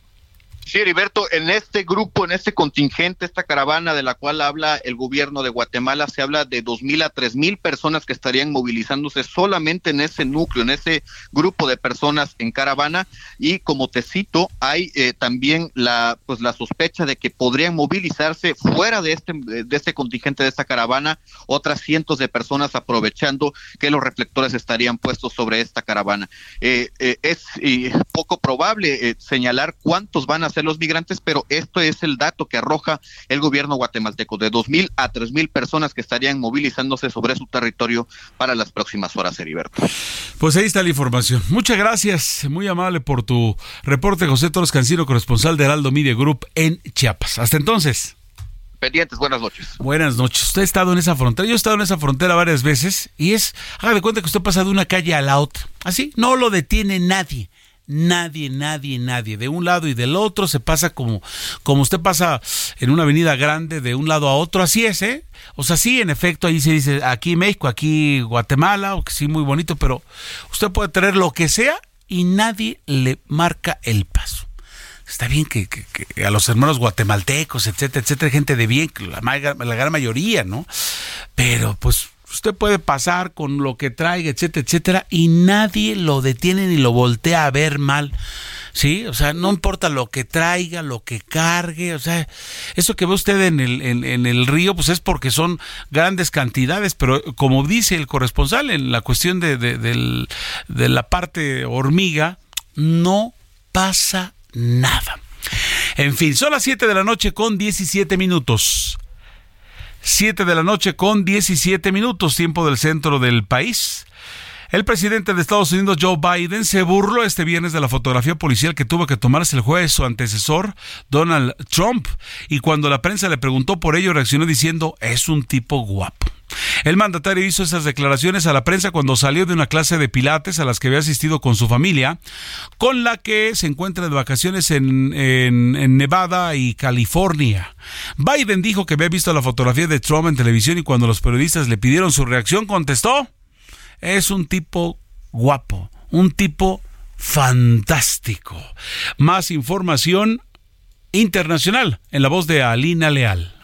S20: Sí, Heriberto, en este grupo, en este contingente, esta caravana de la cual habla el gobierno de Guatemala, se habla de dos mil a tres mil personas que estarían movilizándose solamente en ese núcleo, en ese grupo de personas en caravana, y como te cito, hay eh, también la pues la sospecha de que podrían movilizarse fuera de este de este contingente, de esta caravana, otras cientos de personas aprovechando que los reflectores estarían puestos sobre esta caravana. Eh, eh, es eh, poco probable eh, señalar cuántos van a ser los migrantes, pero esto es el dato que arroja el gobierno guatemalteco, de dos mil a tres mil personas que estarían movilizándose sobre su territorio para las próximas horas, Heriberto.
S3: Pues ahí está la información. Muchas gracias, muy amable por tu reporte, José Torres Cancino, corresponsal de Heraldo Media Group en Chiapas. Hasta entonces.
S20: Pendientes, buenas noches.
S3: Buenas noches. Usted ha estado en esa frontera, yo he estado en esa frontera varias veces y es, haga de cuenta que usted pasa de una calle a la otra, así, no lo detiene nadie. Nadie, nadie, nadie. De un lado y del otro se pasa como, como usted pasa en una avenida grande de un lado a otro. Así es, ¿eh? O sea, sí, en efecto, ahí se dice aquí México, aquí Guatemala, o que sí, muy bonito, pero usted puede tener lo que sea y nadie le marca el paso. Está bien que, que, que a los hermanos guatemaltecos, etcétera, etcétera, gente de bien, la, la gran mayoría, ¿no? Pero pues usted puede pasar con lo que traiga, etcétera, etcétera, y nadie lo detiene ni lo voltea a ver mal, ¿sí? O sea, no importa lo que traiga, lo que cargue, o sea, eso que ve usted en el, en, en el río, pues es porque son grandes cantidades, pero como dice el corresponsal, en la cuestión de, de, de, de la parte hormiga, no pasa nada. En fin, son las siete de la noche con diecisiete minutos. siete de la noche con diecisiete minutos, tiempo del centro del país. El presidente de Estados Unidos, Joe Biden, se burló este viernes de la fotografía policial que tuvo que tomarse el jueves su antecesor, Donald Trump, y cuando la prensa le preguntó por ello, reaccionó diciendo, es un tipo guapo. El mandatario hizo esas declaraciones a la prensa cuando salió de una clase de pilates a las que había asistido con su familia, con la que se encuentra de vacaciones en, en, en Nevada y California. Biden dijo que había visto la fotografía de Trump en televisión y cuando los periodistas le pidieron su reacción, contestó, es un tipo guapo, un tipo fantástico. Más información internacional en la voz de Alina Leal.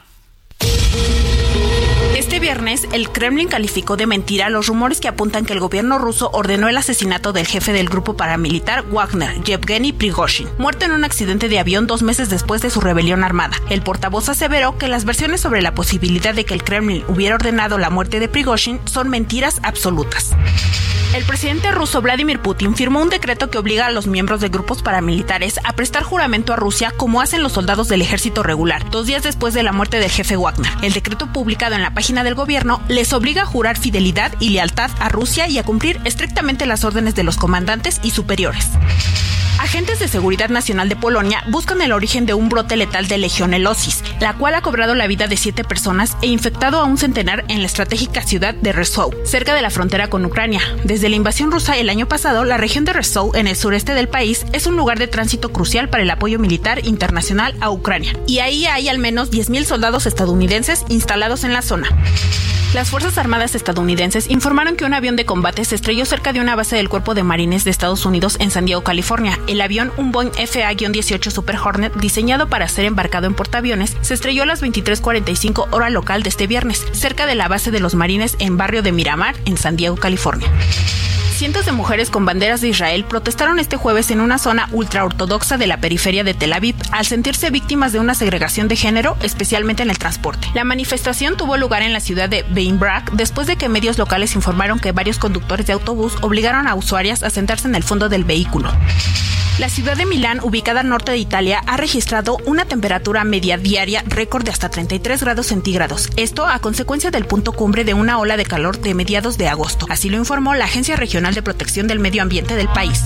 S21: Este viernes, el Kremlin calificó de mentira los rumores que apuntan que el gobierno ruso ordenó el asesinato del jefe del grupo paramilitar Wagner, Yevgeny Prigozhin, muerto en un accidente de avión dos meses después de su rebelión armada. El portavoz aseveró que las versiones sobre la posibilidad de que el Kremlin hubiera ordenado la muerte de Prigozhin son mentiras absolutas. El presidente ruso Vladimir Putin firmó un decreto que obliga a los miembros de grupos paramilitares a prestar juramento a Rusia como hacen los soldados del ejército regular, dos días después de la muerte del jefe Wagner. El decreto publicado en la página del gobierno les obliga a jurar fidelidad y lealtad a Rusia y a cumplir estrictamente las órdenes de los comandantes y superiores. Agentes de seguridad nacional de Polonia buscan el origen de un brote letal de legionelosis, la cual ha cobrado la vida de siete personas e infectado a un centenar en la estratégica ciudad de Rzeszów, cerca de la frontera con Ucrania. Desde la invasión rusa el año pasado, la región de Rzeszów, en el sureste del país, es un lugar de tránsito crucial para el apoyo militar internacional a Ucrania. Y ahí hay al menos diez mil soldados estadounidenses instalados en la zona. Las Fuerzas Armadas estadounidenses informaron que un avión de combate se estrelló cerca de una base del Cuerpo de Marines de Estados Unidos en San Diego, California. El avión, un Boeing F A dieciocho Super Hornet, diseñado para ser embarcado en portaaviones, se estrelló a las veintitrés cuarenta y cinco hora local de este viernes, cerca de la base de los Marines en barrio de Miramar, en San Diego, California. Cientos de mujeres con banderas de Israel protestaron este jueves en una zona ultraortodoxa de la periferia de Tel Aviv al sentirse víctimas de una segregación de género, especialmente en el transporte. La manifestación tuvo lugar en la ciudad de Bnei Brak después de que medios locales informaron que varios conductores de autobús obligaron a usuarias a sentarse en el fondo del vehículo. La ciudad de Milán, ubicada al norte de Italia, ha registrado una temperatura media diaria récord de hasta treinta y tres grados centígrados. Esto a consecuencia del punto cumbre de una ola de calor de mediados de agosto. Así lo informó la Agencia Regional de Protección del Medio Ambiente del país.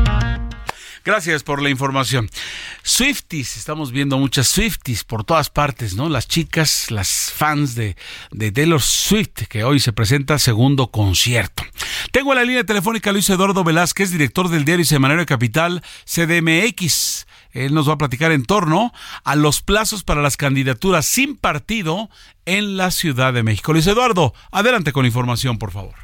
S3: Gracias por la información. Swifties, estamos viendo muchas Swifties por todas partes, ¿no? Las chicas, las fans de, de Taylor Swift, que hoy se presenta segundo concierto. Tengo en la línea telefónica a Luis Eduardo Velázquez, director del diario semanario Capital C D M X. Él nos va a platicar en torno a los plazos para las candidaturas sin partido en la Ciudad de México. Luis Eduardo, adelante con la información, por favor.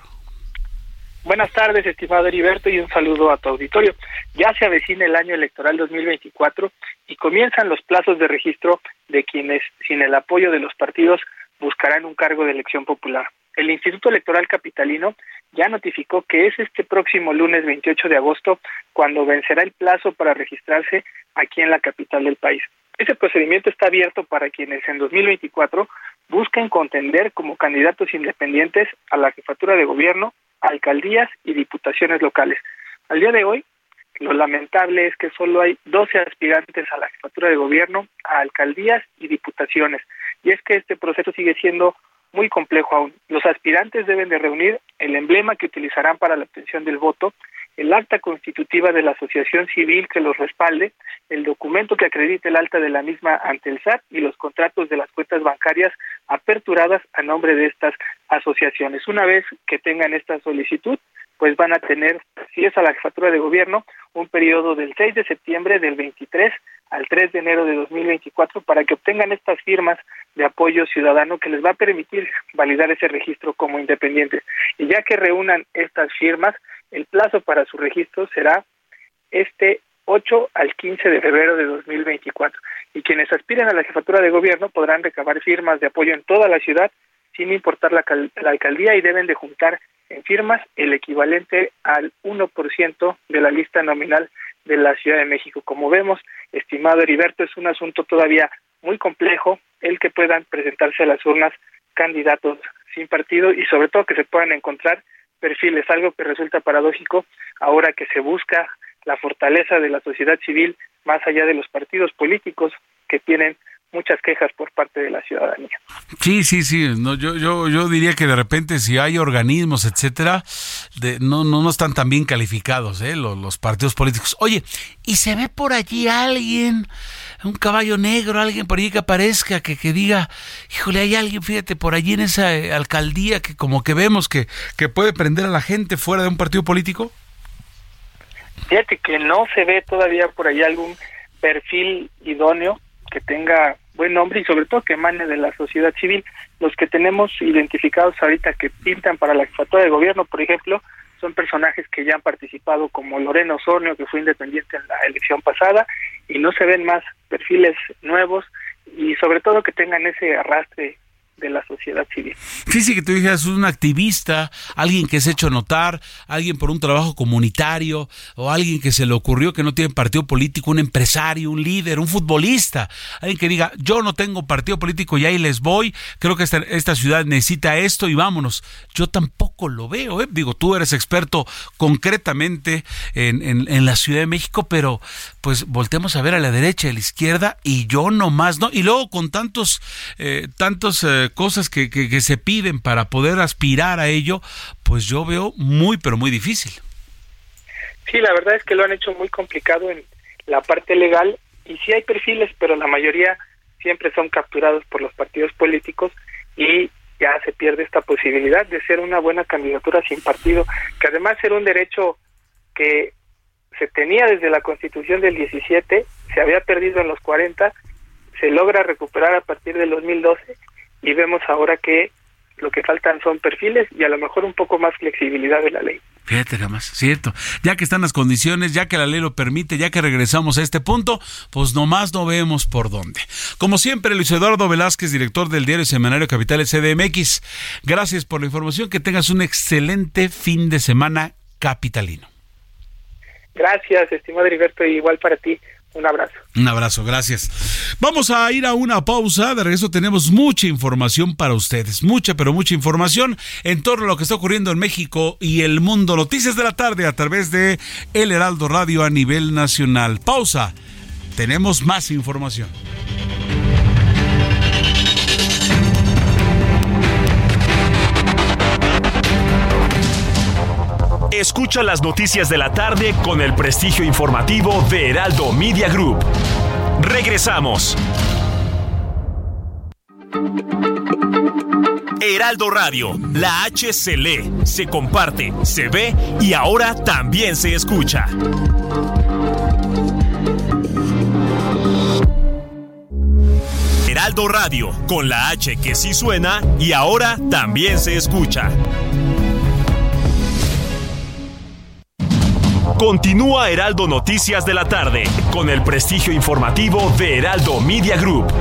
S22: Buenas tardes, estimado Heriberto, y un saludo a tu auditorio. Ya se avecina el año electoral dos mil veinticuatro y comienzan los plazos de registro de quienes, sin el apoyo de los partidos, buscarán un cargo de elección popular. El Instituto Electoral Capitalino ya notificó que es este próximo lunes veintiocho de agosto cuando vencerá el plazo para registrarse aquí en la capital del país. Ese procedimiento está abierto para quienes en dos mil veinticuatro busquen contender como candidatos independientes a la jefatura de gobierno, alcaldías y diputaciones locales. Al día de hoy, lo lamentable es que solo hay doce aspirantes a la jefatura de gobierno, a alcaldías y diputaciones. Y es que este proceso sigue siendo muy complejo aún. Los aspirantes deben de reunir el emblema que utilizarán para la obtención del voto, el acta constitutiva de la asociación civil que los respalde, el documento que acredite el alta de la misma ante el S A T y los contratos de las cuentas bancarias aperturadas a nombre de estas asociaciones. Una vez que tengan esta solicitud, pues van a tener, si es a la jefatura de gobierno, un periodo del seis de septiembre del veintitrés al tres de enero de dos mil veinticuatro para que obtengan estas firmas de apoyo ciudadano que les va a permitir validar ese registro como independientes. Y ya que reúnan estas firmas, el plazo para su registro será este ocho al quince de febrero de dos mil veinticuatro. Y quienes aspiren a la jefatura de gobierno podrán recabar firmas de apoyo en toda la ciudad, sin importar la, la alcaldía, y deben de juntar en firmas el equivalente al uno por ciento de la lista nominal de la Ciudad de México. Como vemos, estimado Heriberto, es un asunto todavía muy complejo el que puedan presentarse a las urnas candidatos sin partido y sobre todo que se puedan encontrar perfiles, algo que resulta paradójico ahora que se busca la fortaleza de la sociedad civil más allá de los partidos políticos que tienen muchas quejas por parte de la ciudadanía.
S3: Sí, sí, sí. No, yo, yo, yo diría que de repente si hay organismos, etcétera, de, no, no, no están tan bien calificados, ¿eh? Los, los partidos políticos. Oye, ¿y se ve por allí alguien, un caballo negro, alguien por allí que aparezca, que, que diga, híjole, hay alguien, fíjate, por allí en esa eh, alcaldía que como que vemos que, que puede prender a la gente fuera de un partido político?
S22: Fíjate que no se ve todavía por ahí algún perfil idóneo que tenga buen nombre y sobre todo que emane de la sociedad civil. Los que tenemos identificados ahorita que pintan para la jefatura de gobierno, por ejemplo, son personajes que ya han participado, como Lorena Osornio, que fue independiente en la elección pasada, y no se ven más perfiles nuevos y sobre todo que tengan ese arrastre de la sociedad civil.
S3: Fíjate que tú dijeras un activista, alguien que se ha hecho notar, alguien por un trabajo comunitario, o alguien que se le ocurrió que no tiene partido político, un empresario, un líder, un futbolista, alguien que diga, yo no tengo partido político y ahí les voy, creo que esta, esta ciudad necesita esto y vámonos. Yo tampoco lo veo, ¿eh? Digo, tú eres experto concretamente en, en, en la Ciudad de México, pero pues volteemos a ver a la derecha y a la izquierda y yo nomás, ¿no? Y luego con tantos, eh, tantos eh, cosas que, que, que se piden para poder aspirar a ello, pues yo veo muy, pero muy difícil.
S22: Sí, la verdad es que lo han hecho muy complicado en la parte legal y sí hay perfiles, pero la mayoría siempre son capturados por los partidos políticos y ya se pierde esta posibilidad de ser una buena candidatura sin partido, que además era un derecho que se tenía desde la Constitución del diecisiete, se había perdido en los cuarenta, se logra recuperar a partir del dos mil doce y vemos ahora que lo que faltan son perfiles y a lo mejor un poco más flexibilidad de la ley.
S3: Fíjate nada más, cierto. Ya que están las condiciones, ya que la ley lo permite, ya que regresamos a este punto, pues nomás no vemos por dónde. Como siempre, Luis Eduardo Velázquez, director del diario Semanario Capital C D M X. Gracias por la información, que tengas un excelente fin de semana capitalino.
S22: Gracias, estimado Heriberto, y igual para ti. Un abrazo.
S3: Un abrazo, gracias. Vamos a ir a una pausa. De regreso tenemos mucha información para ustedes. Mucha, pero mucha información en torno a lo que está ocurriendo en México y el mundo. Noticias de la tarde a través de El Heraldo Radio a nivel nacional. Pausa. Tenemos más información.
S2: Escucha las noticias de la tarde con el prestigio informativo de Heraldo Media Group. Regresamos. Heraldo Radio, la H se lee, se comparte, se ve y ahora también se escucha. Heraldo Radio, con la H que sí suena y ahora también se escucha. Continúa Heraldo Noticias de la tarde, con el prestigio informativo de Heraldo Media Group.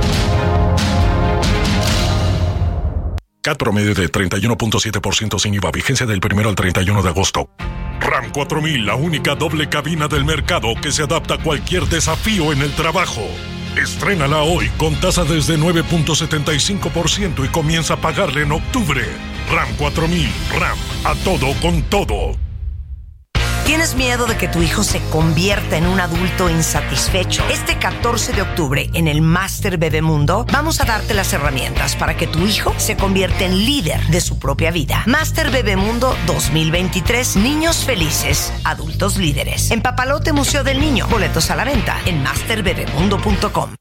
S7: C A T promedio de treinta y uno punto siete por ciento sin I V A, vigencia del primero al treinta y uno de agosto. RAM cuatro mil, la única doble cabina del mercado que se adapta a cualquier desafío en el trabajo. Estrénala hoy con tasa desde nueve punto setenta y cinco por ciento y comienza a pagarle en octubre. RAM cuatro mil, RAM, a todo con todo.
S8: ¿Tienes miedo de que tu hijo se convierta en un adulto insatisfecho? Este catorce de octubre, en el Máster Bebemundo, vamos a darte las herramientas para que tu hijo se convierta en líder de su propia vida. Máster Bebemundo dos mil veintitrés. Niños felices, adultos líderes. En Papalote Museo del Niño. Boletos a la venta en master bebemundo punto com.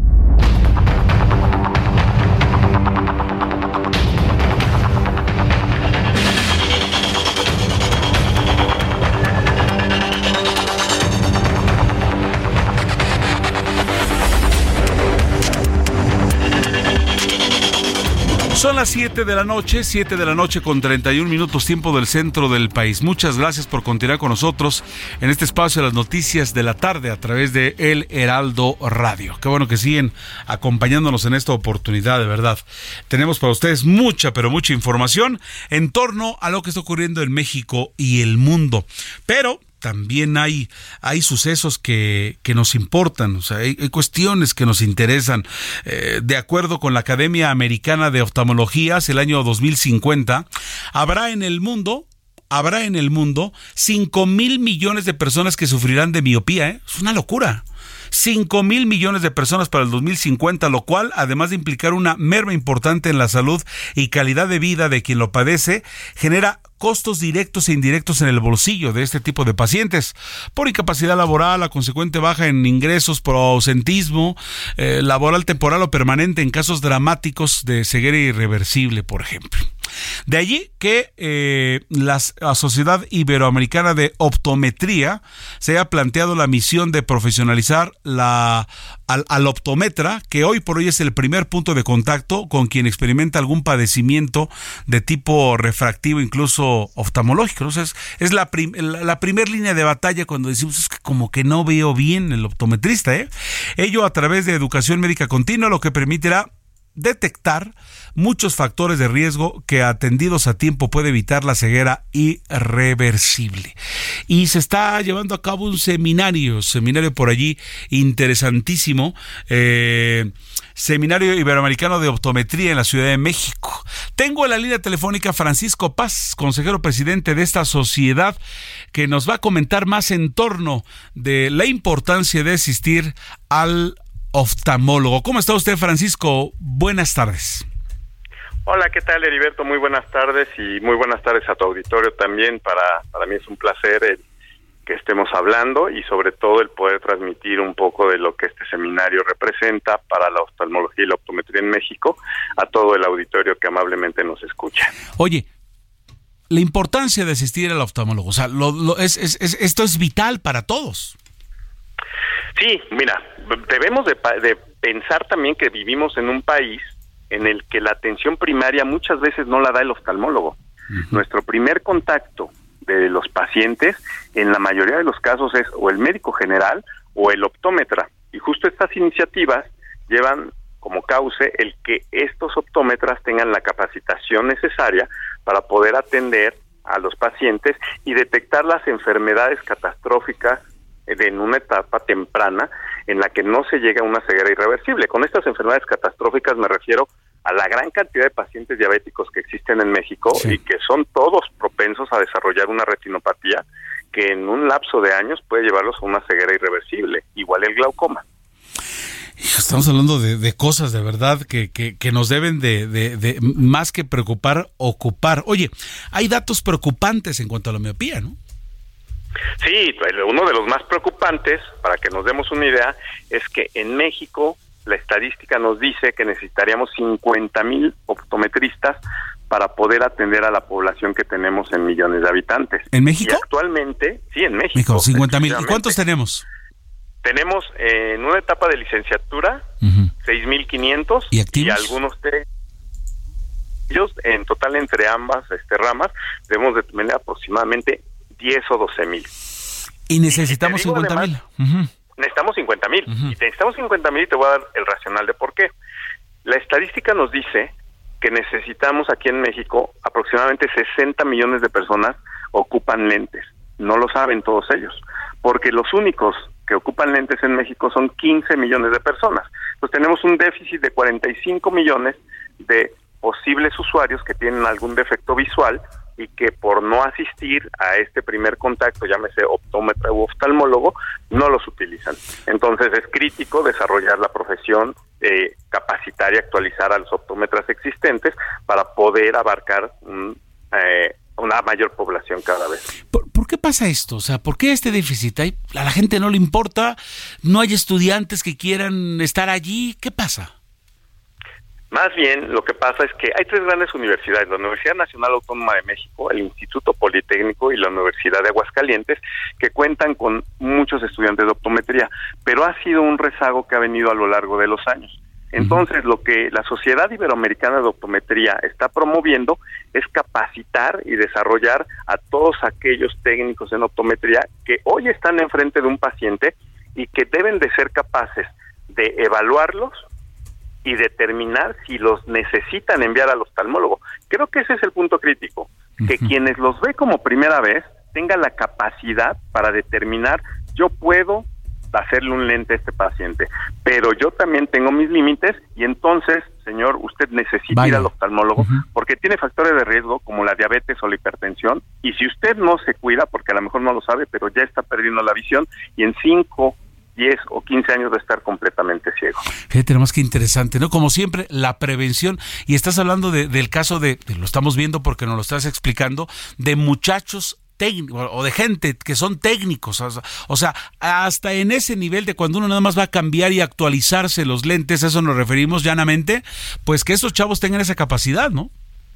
S3: Son las siete de la noche, siete de la noche con treinta y un minutos, tiempo del centro del país. Muchas gracias por continuar con nosotros en este espacio de las noticias de la tarde a través de El Heraldo Radio. Qué bueno que siguen acompañándonos en esta oportunidad, de verdad. Tenemos para ustedes mucha, pero mucha información en torno a lo que está ocurriendo en México y el mundo. Pero también hay, hay sucesos que, que nos importan, o sea, hay, hay cuestiones que nos interesan. Eh, de acuerdo con la Academia Americana de Oftalmología, hacia el año dos mil cincuenta, habrá en el mundo, habrá en el mundo cinco mil millones de personas que sufrirán de miopía, ¿eh? Es una locura. cinco mil millones de personas para el dos mil cincuenta, lo cual, además de implicar una merma importante en la salud y calidad de vida de quien lo padece, genera costos directos e indirectos en el bolsillo de este tipo de pacientes, por incapacidad laboral, la consecuente baja en ingresos por ausentismo eh, laboral temporal o permanente en casos dramáticos de ceguera irreversible, por ejemplo. De allí que eh, la Sociedad Iberoamericana de Optometría se haya planteado la misión de profesionalizar la, al, al optómetra, que hoy por hoy es el primer punto de contacto con quien experimenta algún padecimiento de tipo refractivo, incluso oftalmológico. Entonces, es la, prim, la, la primer línea de batalla cuando decimos es que como que no veo bien el optometrista, ¿eh? Ello a través de educación médica continua, lo que permitirá detectar muchos factores de riesgo que, atendidos a tiempo, puede evitar la ceguera irreversible. Y se está llevando a cabo un seminario, seminario por allí interesantísimo, eh, Seminario Iberoamericano de Optometría en la Ciudad de México. Tengo en la línea telefónica Francisco Paz, consejero presidente de esta sociedad, que nos va a comentar más en torno de la importancia de asistir al oftalmólogo. ¿Cómo está usted, Francisco? Buenas tardes.
S1: Hola, ¿qué tal, Heriberto? Muy buenas tardes y muy buenas tardes a tu auditorio también. Para, para mí es un placer el que estemos hablando y sobre todo el poder transmitir un poco de lo que este seminario representa para la oftalmología y la optometría en México a todo el auditorio que amablemente nos escucha.
S3: Oye, la importancia de asistir al oftalmólogo, o sea, lo, lo, es, es, es, esto es vital para todos.
S1: Sí, mira, debemos de, de pensar también que vivimos en un país en el que la atención primaria muchas veces no la da el oftalmólogo. Uh-huh. Nuestro primer contacto de los pacientes, en la mayoría de los casos, es o el médico general o el optómetra. Y justo estas iniciativas llevan como cauce el que estos optómetras tengan la capacitación necesaria para poder atender a los pacientes y detectar las enfermedades catastróficas en una etapa temprana en la que no se llega a una ceguera irreversible. Con estas enfermedades catastróficas me refiero a la gran cantidad de pacientes diabéticos que existen en México, sí, y que son todos propensos a desarrollar una retinopatía que en un lapso de años puede llevarlos a una ceguera irreversible, igual el glaucoma.
S3: Estamos hablando de, de cosas de verdad que, que, que nos deben de, de, de, más que preocupar, ocupar. Oye, hay datos preocupantes en cuanto a la miopía, ¿no?
S1: Sí, uno de los más preocupantes, para que nos demos una idea, es que en México la estadística nos dice que necesitaríamos cincuenta mil optometristas para poder atender a la población que tenemos en millones de habitantes.
S3: ¿En México?
S1: Y actualmente, sí, en México.
S3: México, cincuenta mil. ¿Y cuántos tenemos?
S1: Tenemos eh, en una etapa de licenciatura, uh-huh, seis mil quinientos.
S3: ¿Y activos?
S1: Y algunos de ellos, en total entre ambas este, ramas, debemos de tener aproximadamente diez o doce mil.
S3: Y necesitamos cincuenta mil. Uh-huh.
S1: Necesitamos cincuenta mil. Uh-huh. Y necesitamos cincuenta mil y te voy a dar el racional de por qué. La estadística nos dice que necesitamos aquí en México aproximadamente sesenta millones de personas ocupan lentes. No lo saben todos ellos, porque los únicos que ocupan lentes en México son quince millones de personas. Entonces tenemos un déficit de cuarenta y cinco millones de posibles usuarios que tienen algún defecto visual y que por no asistir a este primer contacto, llámese optómetra u oftalmólogo, no los utilizan. Entonces es crítico desarrollar la profesión, eh, capacitar y actualizar a los optómetras existentes para poder abarcar un, eh, una mayor población cada vez.
S3: ¿Por, ¿Por qué pasa esto? O sea, ¿por qué este déficit? ¿Hay, a la gente no le importa? ¿No hay estudiantes que quieran estar allí? ¿Qué pasa?
S1: Más bien, lo que pasa es que hay tres grandes universidades, la Universidad Nacional Autónoma de México, el Instituto Politécnico y la Universidad de Aguascalientes, que cuentan con muchos estudiantes de optometría, pero ha sido un rezago que ha venido a lo largo de los años. Entonces, lo que la Sociedad Iberoamericana de Optometría está promoviendo es capacitar y desarrollar a todos aquellos técnicos en optometría que hoy están enfrente de un paciente y que deben de ser capaces de evaluarlos y determinar si los necesitan enviar al oftalmólogo. Creo que ese es el punto crítico, que uh-huh. quienes los ve como primera vez tengan la capacidad para determinar, yo puedo hacerle un lente a este paciente, pero yo también tengo mis límites y entonces, señor, usted necesita Vaya. ir al oftalmólogo uh-huh. porque tiene factores de riesgo como la diabetes o la hipertensión, y si usted no se cuida, porque a lo mejor no lo sabe, pero ya está perdiendo la visión, y en cinco diez o quince años de estar completamente ciego.
S3: Fíjate, más que interesante, ¿no? Como siempre, la prevención, y estás hablando de, del caso de, lo estamos viendo porque nos lo estás explicando, de muchachos técnicos o de gente que son técnicos, o sea, hasta en ese nivel de cuando uno nada más va a cambiar y actualizarse los lentes, a eso nos referimos llanamente, pues que esos chavos tengan esa capacidad, ¿no?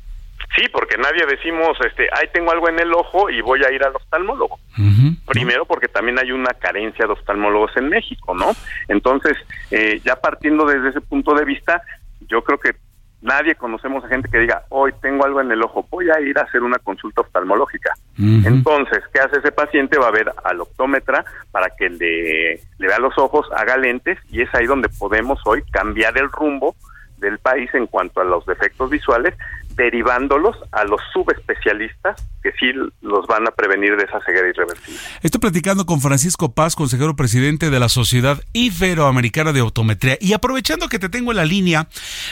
S1: Sí, porque nadie decimos, este, ay, tengo algo en el ojo y voy a ir al oftalmólogo. Uh-huh. Primero, porque también hay una carencia de oftalmólogos en México, ¿no? Entonces, eh, ya partiendo desde ese punto de vista, yo creo que nadie conocemos a gente que diga, hoy tengo algo en el ojo, voy a ir a hacer una consulta oftalmológica. Uh-huh. Entonces, ¿qué hace ese paciente? Va a ver al optómetra para que le, le vea los ojos, haga lentes, y es ahí donde podemos hoy cambiar el rumbo del país en cuanto a los defectos visuales, derivándolos a los subespecialistas que sí los van a prevenir de esa ceguera irreversible.
S3: Estoy platicando con Francisco Paz, consejero presidente de la Sociedad Iberoamericana de Optometría, y aprovechando que te tengo en la línea,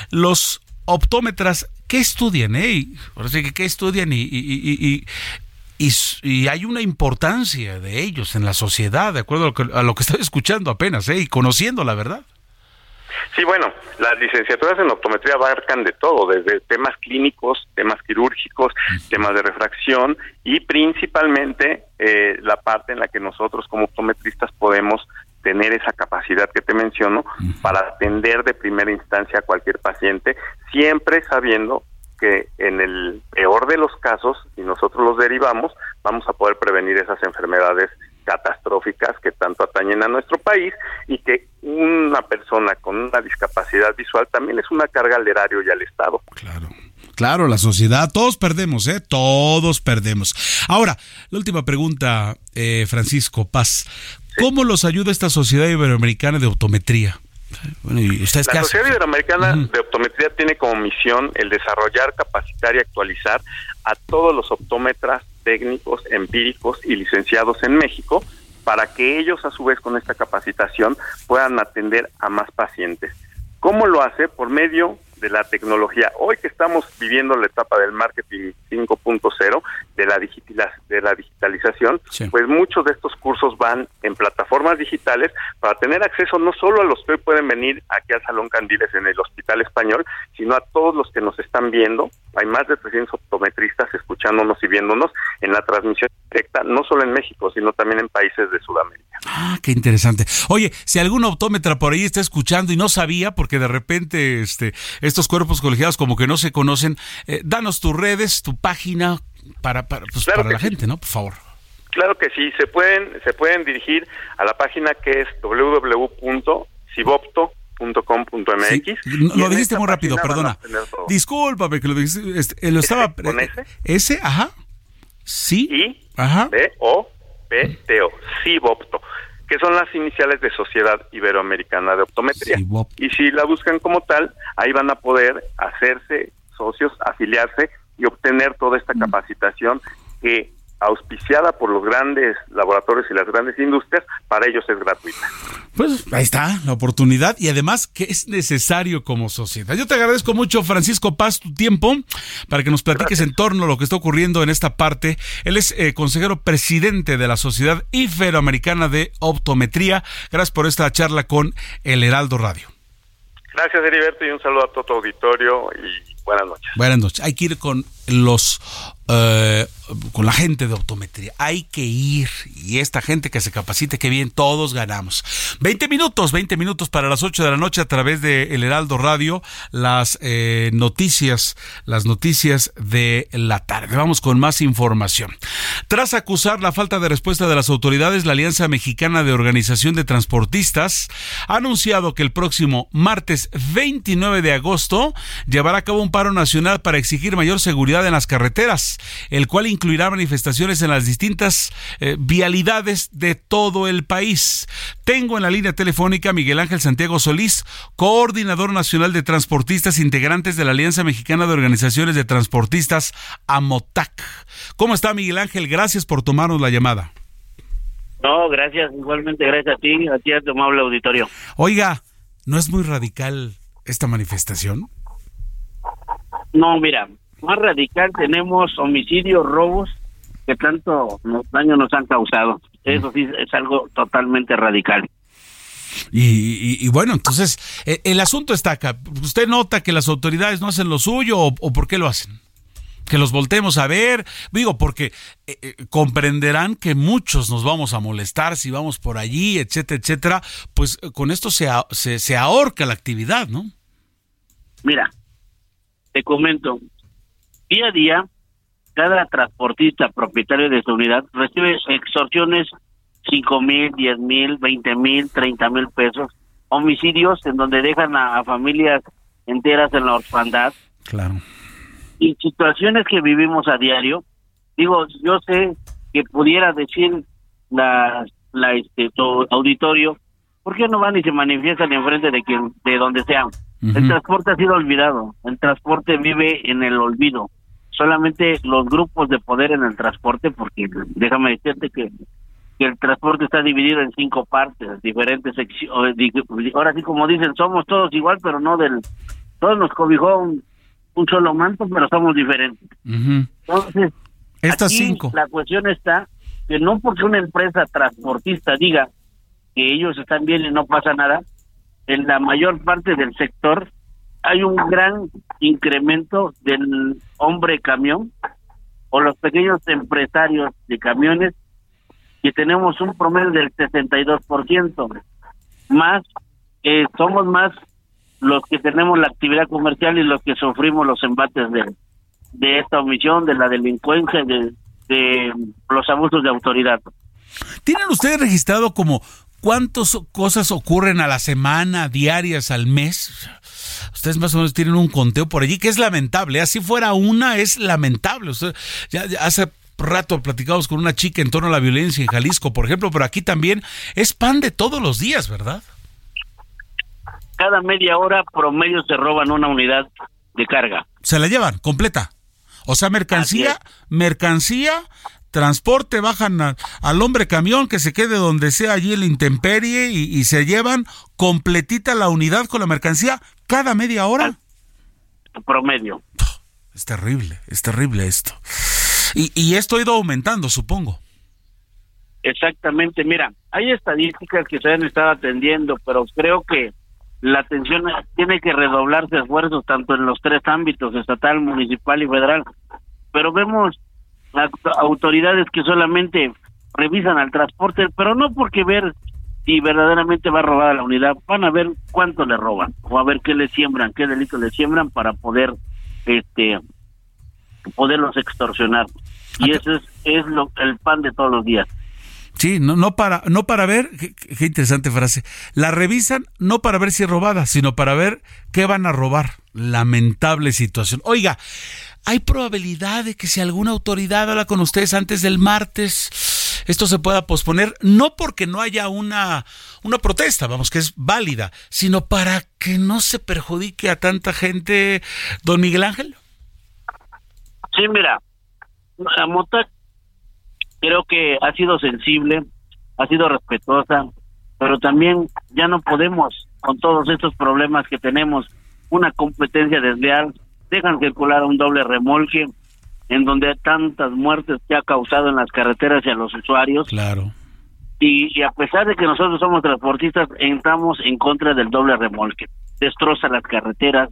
S3: los optómetras, ¿qué estudian? Eh? Ahora sí que ¿qué estudian? Y, y, y, y, y, y hay una importancia de ellos en la sociedad, de acuerdo a lo que, a lo que estoy escuchando apenas, ¿eh? Y conociendo la verdad.
S1: Sí, bueno, las licenciaturas en optometría abarcan de todo, desde temas clínicos, temas quirúrgicos, uh-huh. temas de refracción y principalmente eh, la parte en la que nosotros como optometristas podemos tener esa capacidad que te menciono uh-huh. para atender de primera instancia a cualquier paciente, siempre sabiendo que en el peor de los casos, si nosotros los derivamos, vamos a poder prevenir esas enfermedades catastróficas que tanto atañen a nuestro país, y que una persona con una discapacidad visual también es una carga al erario y al Estado.
S3: Claro. Claro, la sociedad, todos perdemos, ¿eh? Todos perdemos. Ahora, la última pregunta, eh, Francisco Paz. ¿Cómo sí. los ayuda esta Sociedad Iberoamericana de Optometría? Bueno, ¿y ustedes
S1: la
S3: qué
S1: Sociedad
S3: hacen?
S1: Iberoamericana
S3: Uh-huh.
S1: de Optometría tiene como misión el desarrollar, capacitar y actualizar a todos los optómetras técnicos, empíricos y licenciados en México, para que ellos a su vez con esta capacitación puedan atender a más pacientes. ¿Cómo lo hace? Por medio de la tecnología. Hoy que estamos viviendo la etapa del marketing cinco punto cero, de la digitaliz- de la digitalización, sí. pues muchos de estos cursos van en plataformas digitales para tener acceso no solo a los que hoy pueden venir aquí al Salón Candiles en el Hospital Español, sino a todos los que nos están viendo. Hay más de trescientos optometristas escuchándonos y viéndonos en la transmisión directa, no solo en México, sino también en países de Sudamérica.
S3: Ah, qué interesante. Oye, si algún optómetra por ahí está escuchando y no sabía, porque de repente este estos cuerpos colegiados como que no se conocen, eh, danos tus redes, tu página para para, pues,
S1: claro
S3: para la
S1: sí.
S3: gente, ¿no? Por favor.
S1: Claro que sí, se pueden se pueden dirigir a la página que es doble u doble u doble u punto cibopto punto com punto m x.
S3: Sí, lo dijiste muy rápido, perdona. Discúlpame que lo dijiste, este, lo estaba
S1: ¿Con S?
S3: S, ajá. Sí.
S1: I,
S3: ajá.
S1: B, O, P, T, O. Cibopto, que son las iniciales de Sociedad Iberoamericana de Optometría. Cibopto. Y si la buscan como tal, ahí van a poder hacerse socios, afiliarse y obtener toda esta capacitación que, auspiciada por los grandes laboratorios y las grandes industrias, para ellos es gratuita.
S3: Pues ahí está la oportunidad, y además que es necesario como sociedad. Yo te agradezco mucho, Francisco Paz, tu tiempo para que nos platiques Gracias. En torno a lo que está ocurriendo en esta parte. Él es eh, consejero presidente de la Sociedad Iberoamericana de Optometría. Gracias por esta charla con El Heraldo Radio.
S1: Gracias, Heriberto, y un saludo a todo tu auditorio y buenas noches.
S3: Buenas noches. Hay que ir con los eh, con la gente de optometría. Hay que ir, y esta gente que se capacite, que bien, todos ganamos. veinte minutos, veinte minutos para las ocho de la noche a través de El Heraldo Radio, las eh, noticias, las noticias de la tarde. Vamos con más información. Tras acusar la falta de respuesta de las autoridades, la Alianza Mexicana de Organización de Transportistas ha anunciado que el próximo martes veintinueve de agosto llevará a cabo un paro nacional para exigir mayor seguridad en las carreteras, el cual incluirá manifestaciones en las distintas eh, vialidades de todo el país. Tengo en la línea telefónica a Miguel Ángel Santiago Solís, coordinador nacional de transportistas, integrantes de la Alianza Mexicana de Organizaciones de Transportistas, AMOTAC. ¿Cómo está, Miguel Ángel? Gracias por tomarnos la llamada.
S4: No, gracias, igualmente gracias a ti, a ti, a tu amable auditorio.
S3: Oiga, ¿no es muy radical esta manifestación?
S4: No, mira, más radical tenemos homicidios, robos, que tanto daño nos han causado. Eso sí es algo totalmente radical.
S3: Y, y, y bueno, entonces, el, el asunto está acá. ¿Usted nota que las autoridades no hacen lo suyo o, o por qué lo hacen? Que los volteemos a ver, digo, porque eh, eh, comprenderán que muchos nos vamos a molestar si vamos por allí, etcétera, etcétera, pues eh, con esto se, se, se ahorca la actividad, ¿no?
S4: Mira, te comento, día a día, cada transportista propietario de su unidad recibe extorsiones cinco mil, diez mil, veinte mil, treinta mil pesos, homicidios en donde dejan a, a familias enteras en la orfandad.
S3: Claro.
S4: Y situaciones que vivimos a diario. Digo, yo sé que pudiera decir la, la este tu auditorio, ¿por qué no van y se manifiestan enfrente de quien, de donde sean? Uh-huh. El transporte ha sido olvidado, el transporte vive en el olvido. Solamente los grupos de poder en el transporte, porque déjame decirte que, que el transporte está dividido en cinco partes, diferentes secciones. Ahora sí, como dicen, somos todos igual, pero no del... Todos nos cobijó un un solo manto, pero somos diferentes. Uh-huh. Entonces,
S3: estas
S4: aquí
S3: cinco.
S4: La cuestión está que no porque una empresa transportista diga que ellos están bien y no pasa nada, en la mayor parte del sector hay un gran incremento del hombre camión o los pequeños empresarios de camiones, que tenemos un promedio del sesenta y dos por ciento. Más, eh, somos más los que tenemos la actividad comercial y los que sufrimos los embates de, de esta omisión, de la delincuencia, de, de los abusos de autoridad.
S3: ¿Tienen ustedes registrado como cuántas cosas ocurren a la semana, diarias, al mes? Ustedes más o menos tienen un conteo por allí, que es lamentable. Así fuera una, es lamentable. Usted, ya, ya hace rato platicamos con una chica en torno a la violencia en Jalisco, por ejemplo, pero aquí también es pan de todos los días, ¿verdad?
S4: Cada media hora promedio se roban una unidad de carga.
S3: Se la llevan completa. O sea, mercancía, mercancía, transporte, bajan a, al hombre camión que se quede donde sea allí en la intemperie y, y se llevan completita la unidad con la mercancía cada media hora.
S4: Promedio.
S3: Es terrible, es terrible esto. Y, y esto ha ido aumentando, supongo.
S4: Exactamente, mira, hay estadísticas que se han estado atendiendo, pero creo que la atención tiene que redoblarse esfuerzos tanto en los tres ámbitos, estatal, municipal y federal. Pero vemos autoridades que solamente revisan al transporte, pero no porque ver si verdaderamente va a robar a la unidad, van a ver cuánto le roban, o a ver qué le siembran, qué delito le siembran para poder este poderlos extorsionar. Y eso es, es lo, el pan de todos los días.
S3: Sí, no, no para, no para ver, qué, qué interesante frase, la revisan no para ver si es robada, sino para ver qué van a robar. Lamentable situación. Oiga, ¿hay probabilidad de que si alguna autoridad habla con ustedes antes del martes, esto se pueda posponer? No porque no haya una, una protesta, vamos, que es válida, sino para que no se perjudique a tanta gente, don Miguel Ángel.
S4: Sí, mira, la Mota creo que ha sido sensible, ha sido respetuosa, pero también ya no podemos, con todos estos problemas que tenemos, una competencia desleal, dejan circular un doble remolque, en donde tantas muertes que ha causado en las carreteras y a los usuarios.
S3: Claro.
S4: Y, y a pesar de que nosotros somos transportistas, entramos en contra del doble remolque. Destroza las carreteras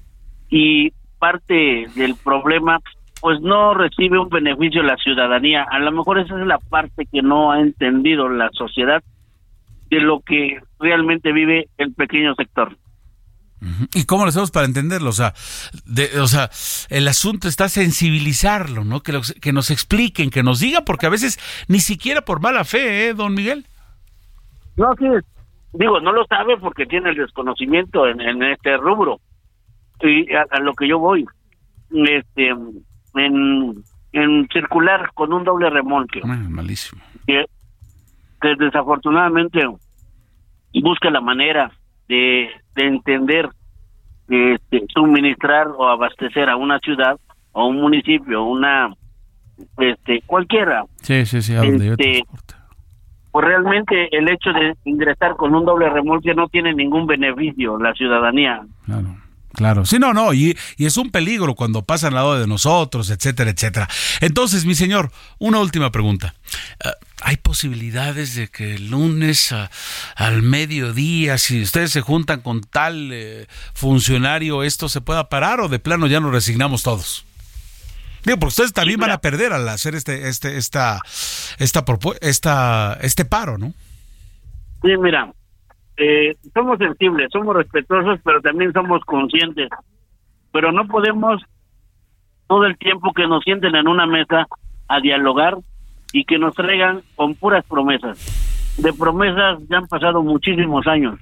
S4: y parte del problema, pues no recibe un beneficio la ciudadanía. A lo mejor esa es la parte que no ha entendido la sociedad de lo que realmente vive el pequeño sector.
S3: ¿Y cómo lo hacemos para entenderlo? O sea, de, o sea, el asunto está sensibilizarlo, ¿no? Que, lo, que nos expliquen, que nos digan, porque a veces ni siquiera por mala fe, ¿eh, don Miguel?
S4: No, sí, digo, no lo sabe porque tiene el desconocimiento en, en este rubro. Y a, a lo que yo voy, este, en, en circular con un doble remolque.
S3: Ah, malísimo.
S4: Que, que desafortunadamente busca la manera de, de entender, este, suministrar o abastecer a una ciudad o un municipio, una, este, cualquiera.
S3: Sí, sí, sí, a donde yo
S4: este, pues realmente el hecho de ingresar con un doble remolque no tiene ningún beneficio la ciudadanía.
S3: Claro. Claro, sí, no, no, y, y es un peligro cuando pasan al lado de nosotros, etcétera, etcétera. Entonces, mi señor, una última pregunta. Uh, ¿Hay posibilidades de que el lunes a, al mediodía, si ustedes se juntan con tal eh, funcionario, esto se pueda parar o de plano ya nos resignamos todos? Digo, porque ustedes también sí, van a perder al hacer este, este, esta, esta, esta, este paro, ¿no?
S4: Sí, mira. Eh, somos sensibles, somos respetuosos, pero también somos conscientes. Pero no podemos todo el tiempo que nos sienten en una mesa a dialogar y que nos traigan con puras promesas. De promesas ya han pasado muchísimos años.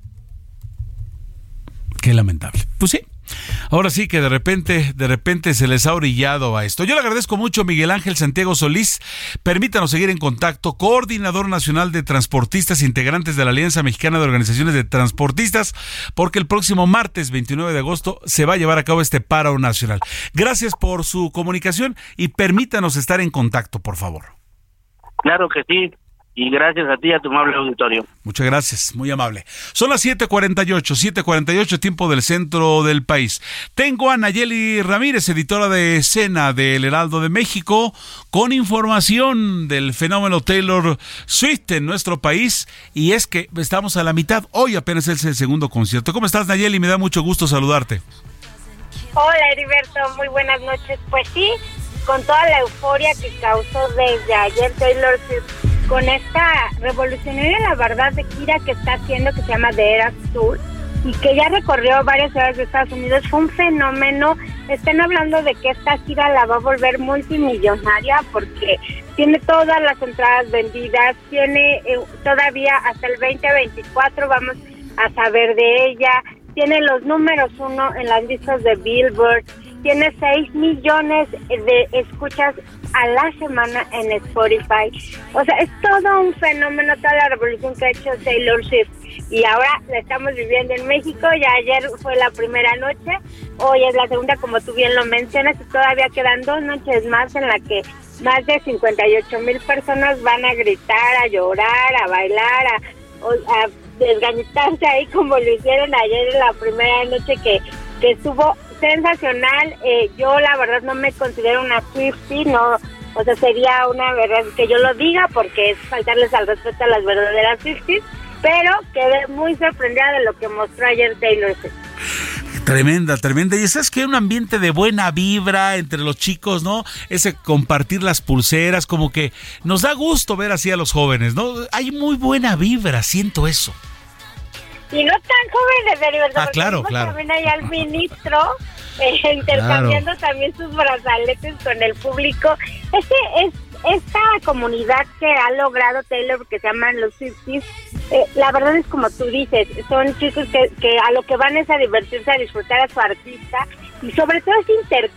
S3: Qué lamentable. Pues sí. Ahora sí que de repente, de repente se les ha orillado a esto. Yo le agradezco mucho a Miguel Ángel Santiago Solís. Permítanos seguir en contacto. Coordinador Nacional de Transportistas, integrantes de la Alianza Mexicana de Organizaciones de Transportistas, porque el próximo martes veintinueve de agosto se va a llevar a cabo este paro nacional. Gracias por su comunicación y permítanos estar en contacto, por favor.
S4: Claro que sí. Y gracias a ti y a tu amable auditorio.
S3: Muchas gracias, muy amable. Son las siete cuarenta y ocho, siete cuarenta y ocho, tiempo del centro del país. Tengo a Nayeli Ramírez, editora de escena del Heraldo de México, con información del fenómeno Taylor Swift en nuestro país. Y es que estamos a la mitad, hoy apenas es el segundo concierto. ¿Cómo estás, Nayeli? Me da mucho gusto saludarte.
S5: Hola, Heriberto, muy buenas noches. Pues sí, con toda la euforia que causó desde ayer Taylor Swift, con esta revolucionaria, la verdad, de gira que está haciendo, que se llama The Eras Tour, y que ya recorrió varias ciudades de Estados Unidos, fue un fenómeno. Están hablando de que esta gira la va a volver multimillonaria porque tiene todas las entradas vendidas, tiene eh, todavía hasta el veinte veinticuatro, vamos a saber de ella, tiene los números uno en las listas de Billboard, tiene seis millones de escuchas a la semana en Spotify. O sea, es todo un fenómeno, toda la revolución que ha hecho Taylor Swift. Y ahora la estamos viviendo en México. Ya ayer fue la primera noche, hoy es la segunda, como tú bien lo mencionas, y todavía quedan dos noches más en la que más de cincuenta y ocho mil personas van a gritar, a llorar, a bailar, a, a desgañitarse ahí como lo hicieron ayer en la primera noche que, que estuvo sensacional. Eh, yo la verdad no me considero una Swiftie, no, o sea, sería una verdad que yo lo diga porque es faltarles al respeto a las verdaderas Swifties, pero quedé muy sorprendida de lo que mostró ayer Taylor Swift.
S3: Tremenda, tremenda. Y sabes que hay un ambiente de buena vibra entre los chicos, ¿no? Ese compartir las pulseras, como que nos da gusto ver así a los jóvenes, ¿no? Hay muy buena vibra, siento eso.
S5: Y no tan jóvenes, Heriberto,
S3: ah, claro, claro.
S5: También hay al ministro eh, intercambiando claro. también sus brazaletes con el público. Este es esta comunidad que ha logrado Taylor, que se llaman los Swifties, eh, la verdad es como tú dices, son chicos que, que a lo que van es a divertirse, a disfrutar a su artista, y sobre todo es inter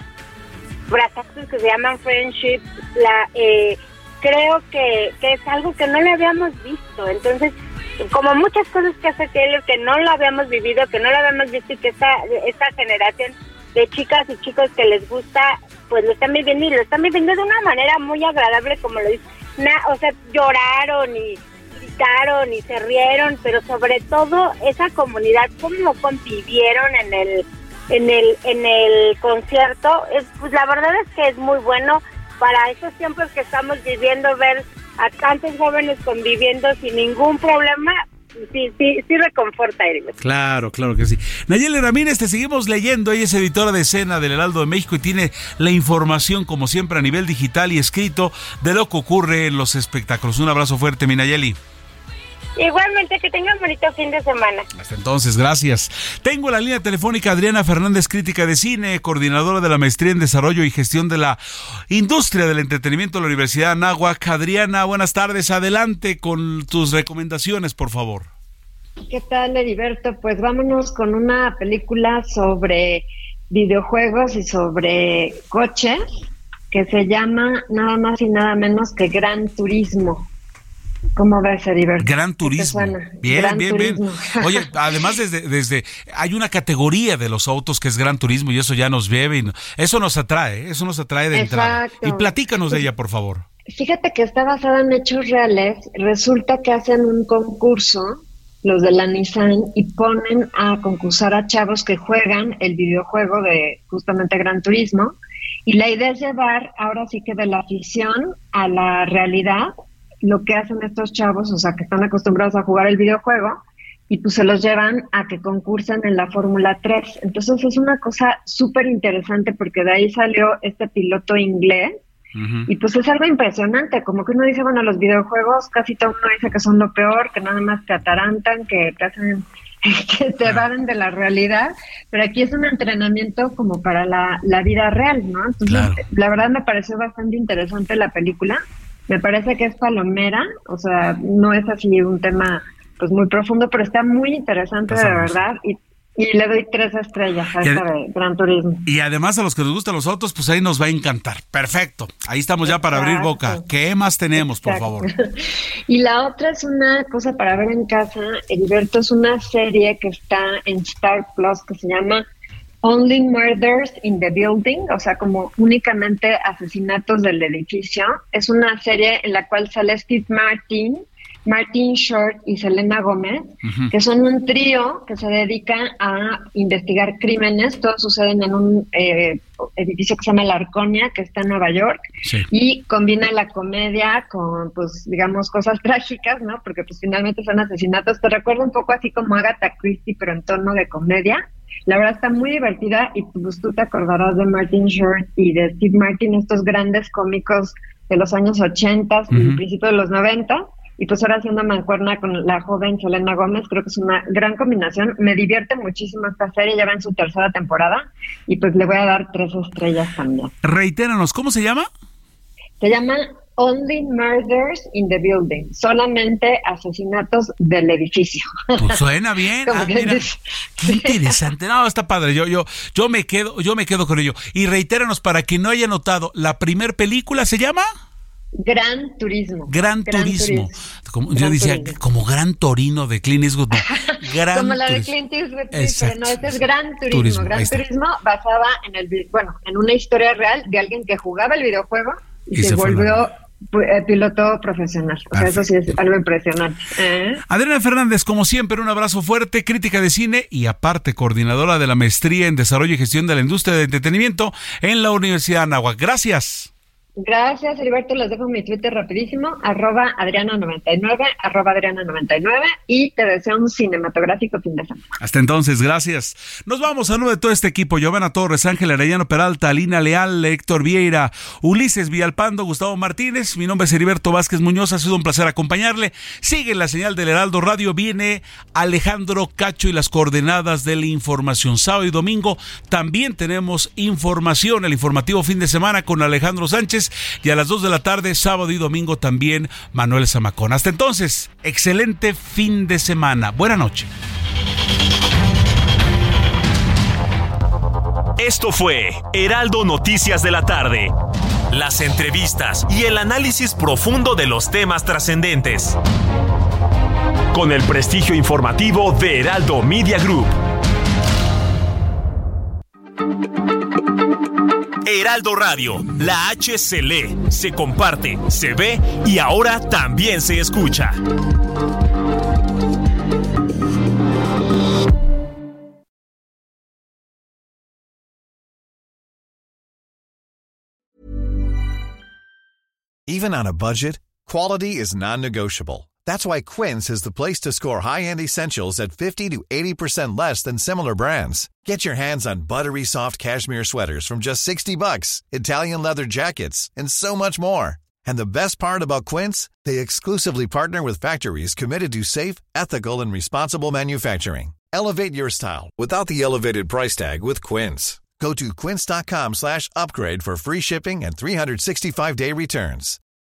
S5: brazaletes que se llaman friendship. La eh, creo que, que es algo que no le habíamos visto. Entonces, como muchas cosas que hace Taylor que no lo habíamos vivido, que no lo habíamos visto, y que esta, esta generación de chicas y chicos que les gusta, pues lo están viviendo, y lo están viviendo de una manera muy agradable, como lo dice. Na, o sea, lloraron y gritaron y se rieron, pero sobre todo esa comunidad, cómo convivieron en el en el en el concierto, es, pues la verdad es que es muy bueno para esos tiempos que estamos viviendo, ver a tantos jóvenes conviviendo sin ningún problema. Sí, sí, sí reconforta, Eric.
S3: Claro, claro que sí. Nayeli Ramírez, te seguimos leyendo. Ella es editora de escena del Heraldo de México y tiene la información, como siempre, a nivel digital y escrito de lo que ocurre en los espectáculos. Un abrazo fuerte, mi Nayeli.
S5: Igualmente, que tengan bonito fin de semana.
S3: Hasta entonces, gracias. Tengo en la línea telefónica a Adriana Fernández, crítica de cine, coordinadora de la Maestría en Desarrollo y Gestión de la Industria del Entretenimiento de la Universidad de Anáhuac. Adriana, buenas tardes. Adelante con tus recomendaciones, por favor.
S6: ¿Qué tal, Heriberto? Pues vámonos con una película sobre videojuegos y sobre coches que se llama nada más y nada menos que Gran Turismo. ¿Cómo ves, Heriberto?
S3: Gran Turismo. Bien, Gran bien, Turismo. bien. Oye, además desde, desde hay una categoría de los autos que es Gran Turismo y eso ya nos bebe, y eso nos atrae, eso nos atrae de entrada. Y platícanos de ella, por favor.
S6: Fíjate que está basada en hechos reales. Resulta que hacen un concurso los de la Nissan, y ponen a concursar a chavos que juegan el videojuego de justamente Gran Turismo. Y la idea es llevar ahora sí que de la ficción a la realidad lo que hacen estos chavos, o sea, que están acostumbrados a jugar el videojuego, y pues se los llevan a que concursen en la Fórmula tres. Entonces es una cosa súper interesante porque de ahí salió este piloto inglés. Uh-huh. Y pues es algo impresionante, como que uno dice, bueno, los videojuegos casi todo uno dice que son lo peor, que nada más te atarantan, que te hacen, que te evaden de la realidad, pero aquí es un entrenamiento como para la, la vida real, ¿no? Entonces, claro, la verdad me pareció bastante interesante la película, me parece que es palomera, o sea, no es así un tema pues muy profundo, pero está muy interesante, de verdad, y Y le doy tres estrellas a esta de Gran Turismo.
S3: Y además a los que nos gustan los autos, pues ahí nos va a encantar. Perfecto. Ahí estamos ya para abrir boca. ¿Qué más tenemos, por
S6: Exacto.
S3: favor?
S6: Y la otra es una cosa para ver en casa. Heriberto, es una serie que está en Star Plus que se llama Only Murders in the Building, o sea, como únicamente asesinatos del edificio. Es una serie en la cual sale Steve Martin, Martin Short y Selena Gómez, uh-huh. que son un trío que se dedica a investigar crímenes. Todos suceden en un eh, edificio que se llama La Arconia, que está en Nueva York, sí. y combina la comedia con, pues, digamos, cosas trágicas, ¿no? Porque, pues, finalmente son asesinatos. Te recuerda un poco así como Agatha Christie, pero en tono de comedia. La verdad está muy divertida y, pues, tú te acordarás de Martin Short y de Steve Martin, estos grandes cómicos de los años ochenta uh-huh. y principios de los noventa. Y pues ahora haciendo mancuerna con la joven Selena Gómez, creo que es una gran combinación. Me divierte muchísimo esta serie, ya va en su tercera temporada, y pues le voy a dar tres estrellas también.
S3: Reitéranos, ¿cómo se llama?
S6: Se llama Only Murders in the Building, solamente asesinatos del edificio.
S3: Pues suena bien. Ah, mira, qué interesante. No, está padre. Yo, yo, yo me quedo, yo me quedo con ello. Y reitéranos para quien no haya notado, la primer película se llama
S6: Gran Turismo.
S3: Gran, gran Turismo. turismo. Como, gran yo decía, turismo. Como Gran Torino de Clint Eastwood. No. Gran
S6: como la de
S3: turismo.
S6: Clint Eastwood, sí, pero no, este es Gran Turismo. turismo gran Turismo basada en el, bueno, en una historia real de alguien que jugaba el videojuego y, y se, se volvió piloto profesional. O sea, eso sí es algo impresionante. ¿Eh?
S3: Adriana Fernández, como siempre, un abrazo fuerte, crítica de cine y aparte coordinadora de la maestría en desarrollo y gestión de la industria de entretenimiento en la Universidad de Anáhuac. Gracias.
S6: Gracias, Heriberto. Les dejo mi Twitter rapidísimo, arroba Adriana noventa y nueve, arroba Adriana noventa y nueve, y te deseo un cinematográfico fin de semana.
S3: Hasta entonces, gracias. Nos vamos a nombre de todo este equipo: Giovanna Torres, Ángel Arellano Peralta, Alina Leal, Héctor Vieira, Ulises Villalpando, Gustavo Martínez. Mi nombre es Heriberto Vázquez Muñoz, ha sido un placer acompañarle. Sigue la señal del Heraldo Radio, viene Alejandro Cacho y las coordenadas de la información. Sábado y domingo también tenemos información, el informativo fin de semana con Alejandro Sánchez. Y a las dos de la tarde, sábado y domingo también Manuel Zamacón. Hasta entonces, excelente fin de semana. Buena noche.
S2: Esto fue Heraldo Noticias de la tarde. Las entrevistas y el análisis profundo de los temas trascendentes. Con el prestigio informativo de Heraldo Media Group. Heraldo Radio, la H se lee, se comparte, se ve y ahora también se escucha.
S9: Even on a budget, quality is non-negotiable. That's why Quince is the place to score high-end essentials at fifty to eighty percent less than similar brands. Get your hands on buttery soft cashmere sweaters from just sixty bucks, Italian leather jackets, and so much more. And the best part about Quince, they exclusively partner with factories committed to safe, ethical, and responsible manufacturing. Elevate your style without the elevated price tag with Quince. Go to quince.com slash upgrade for free shipping and three sixty-five day returns.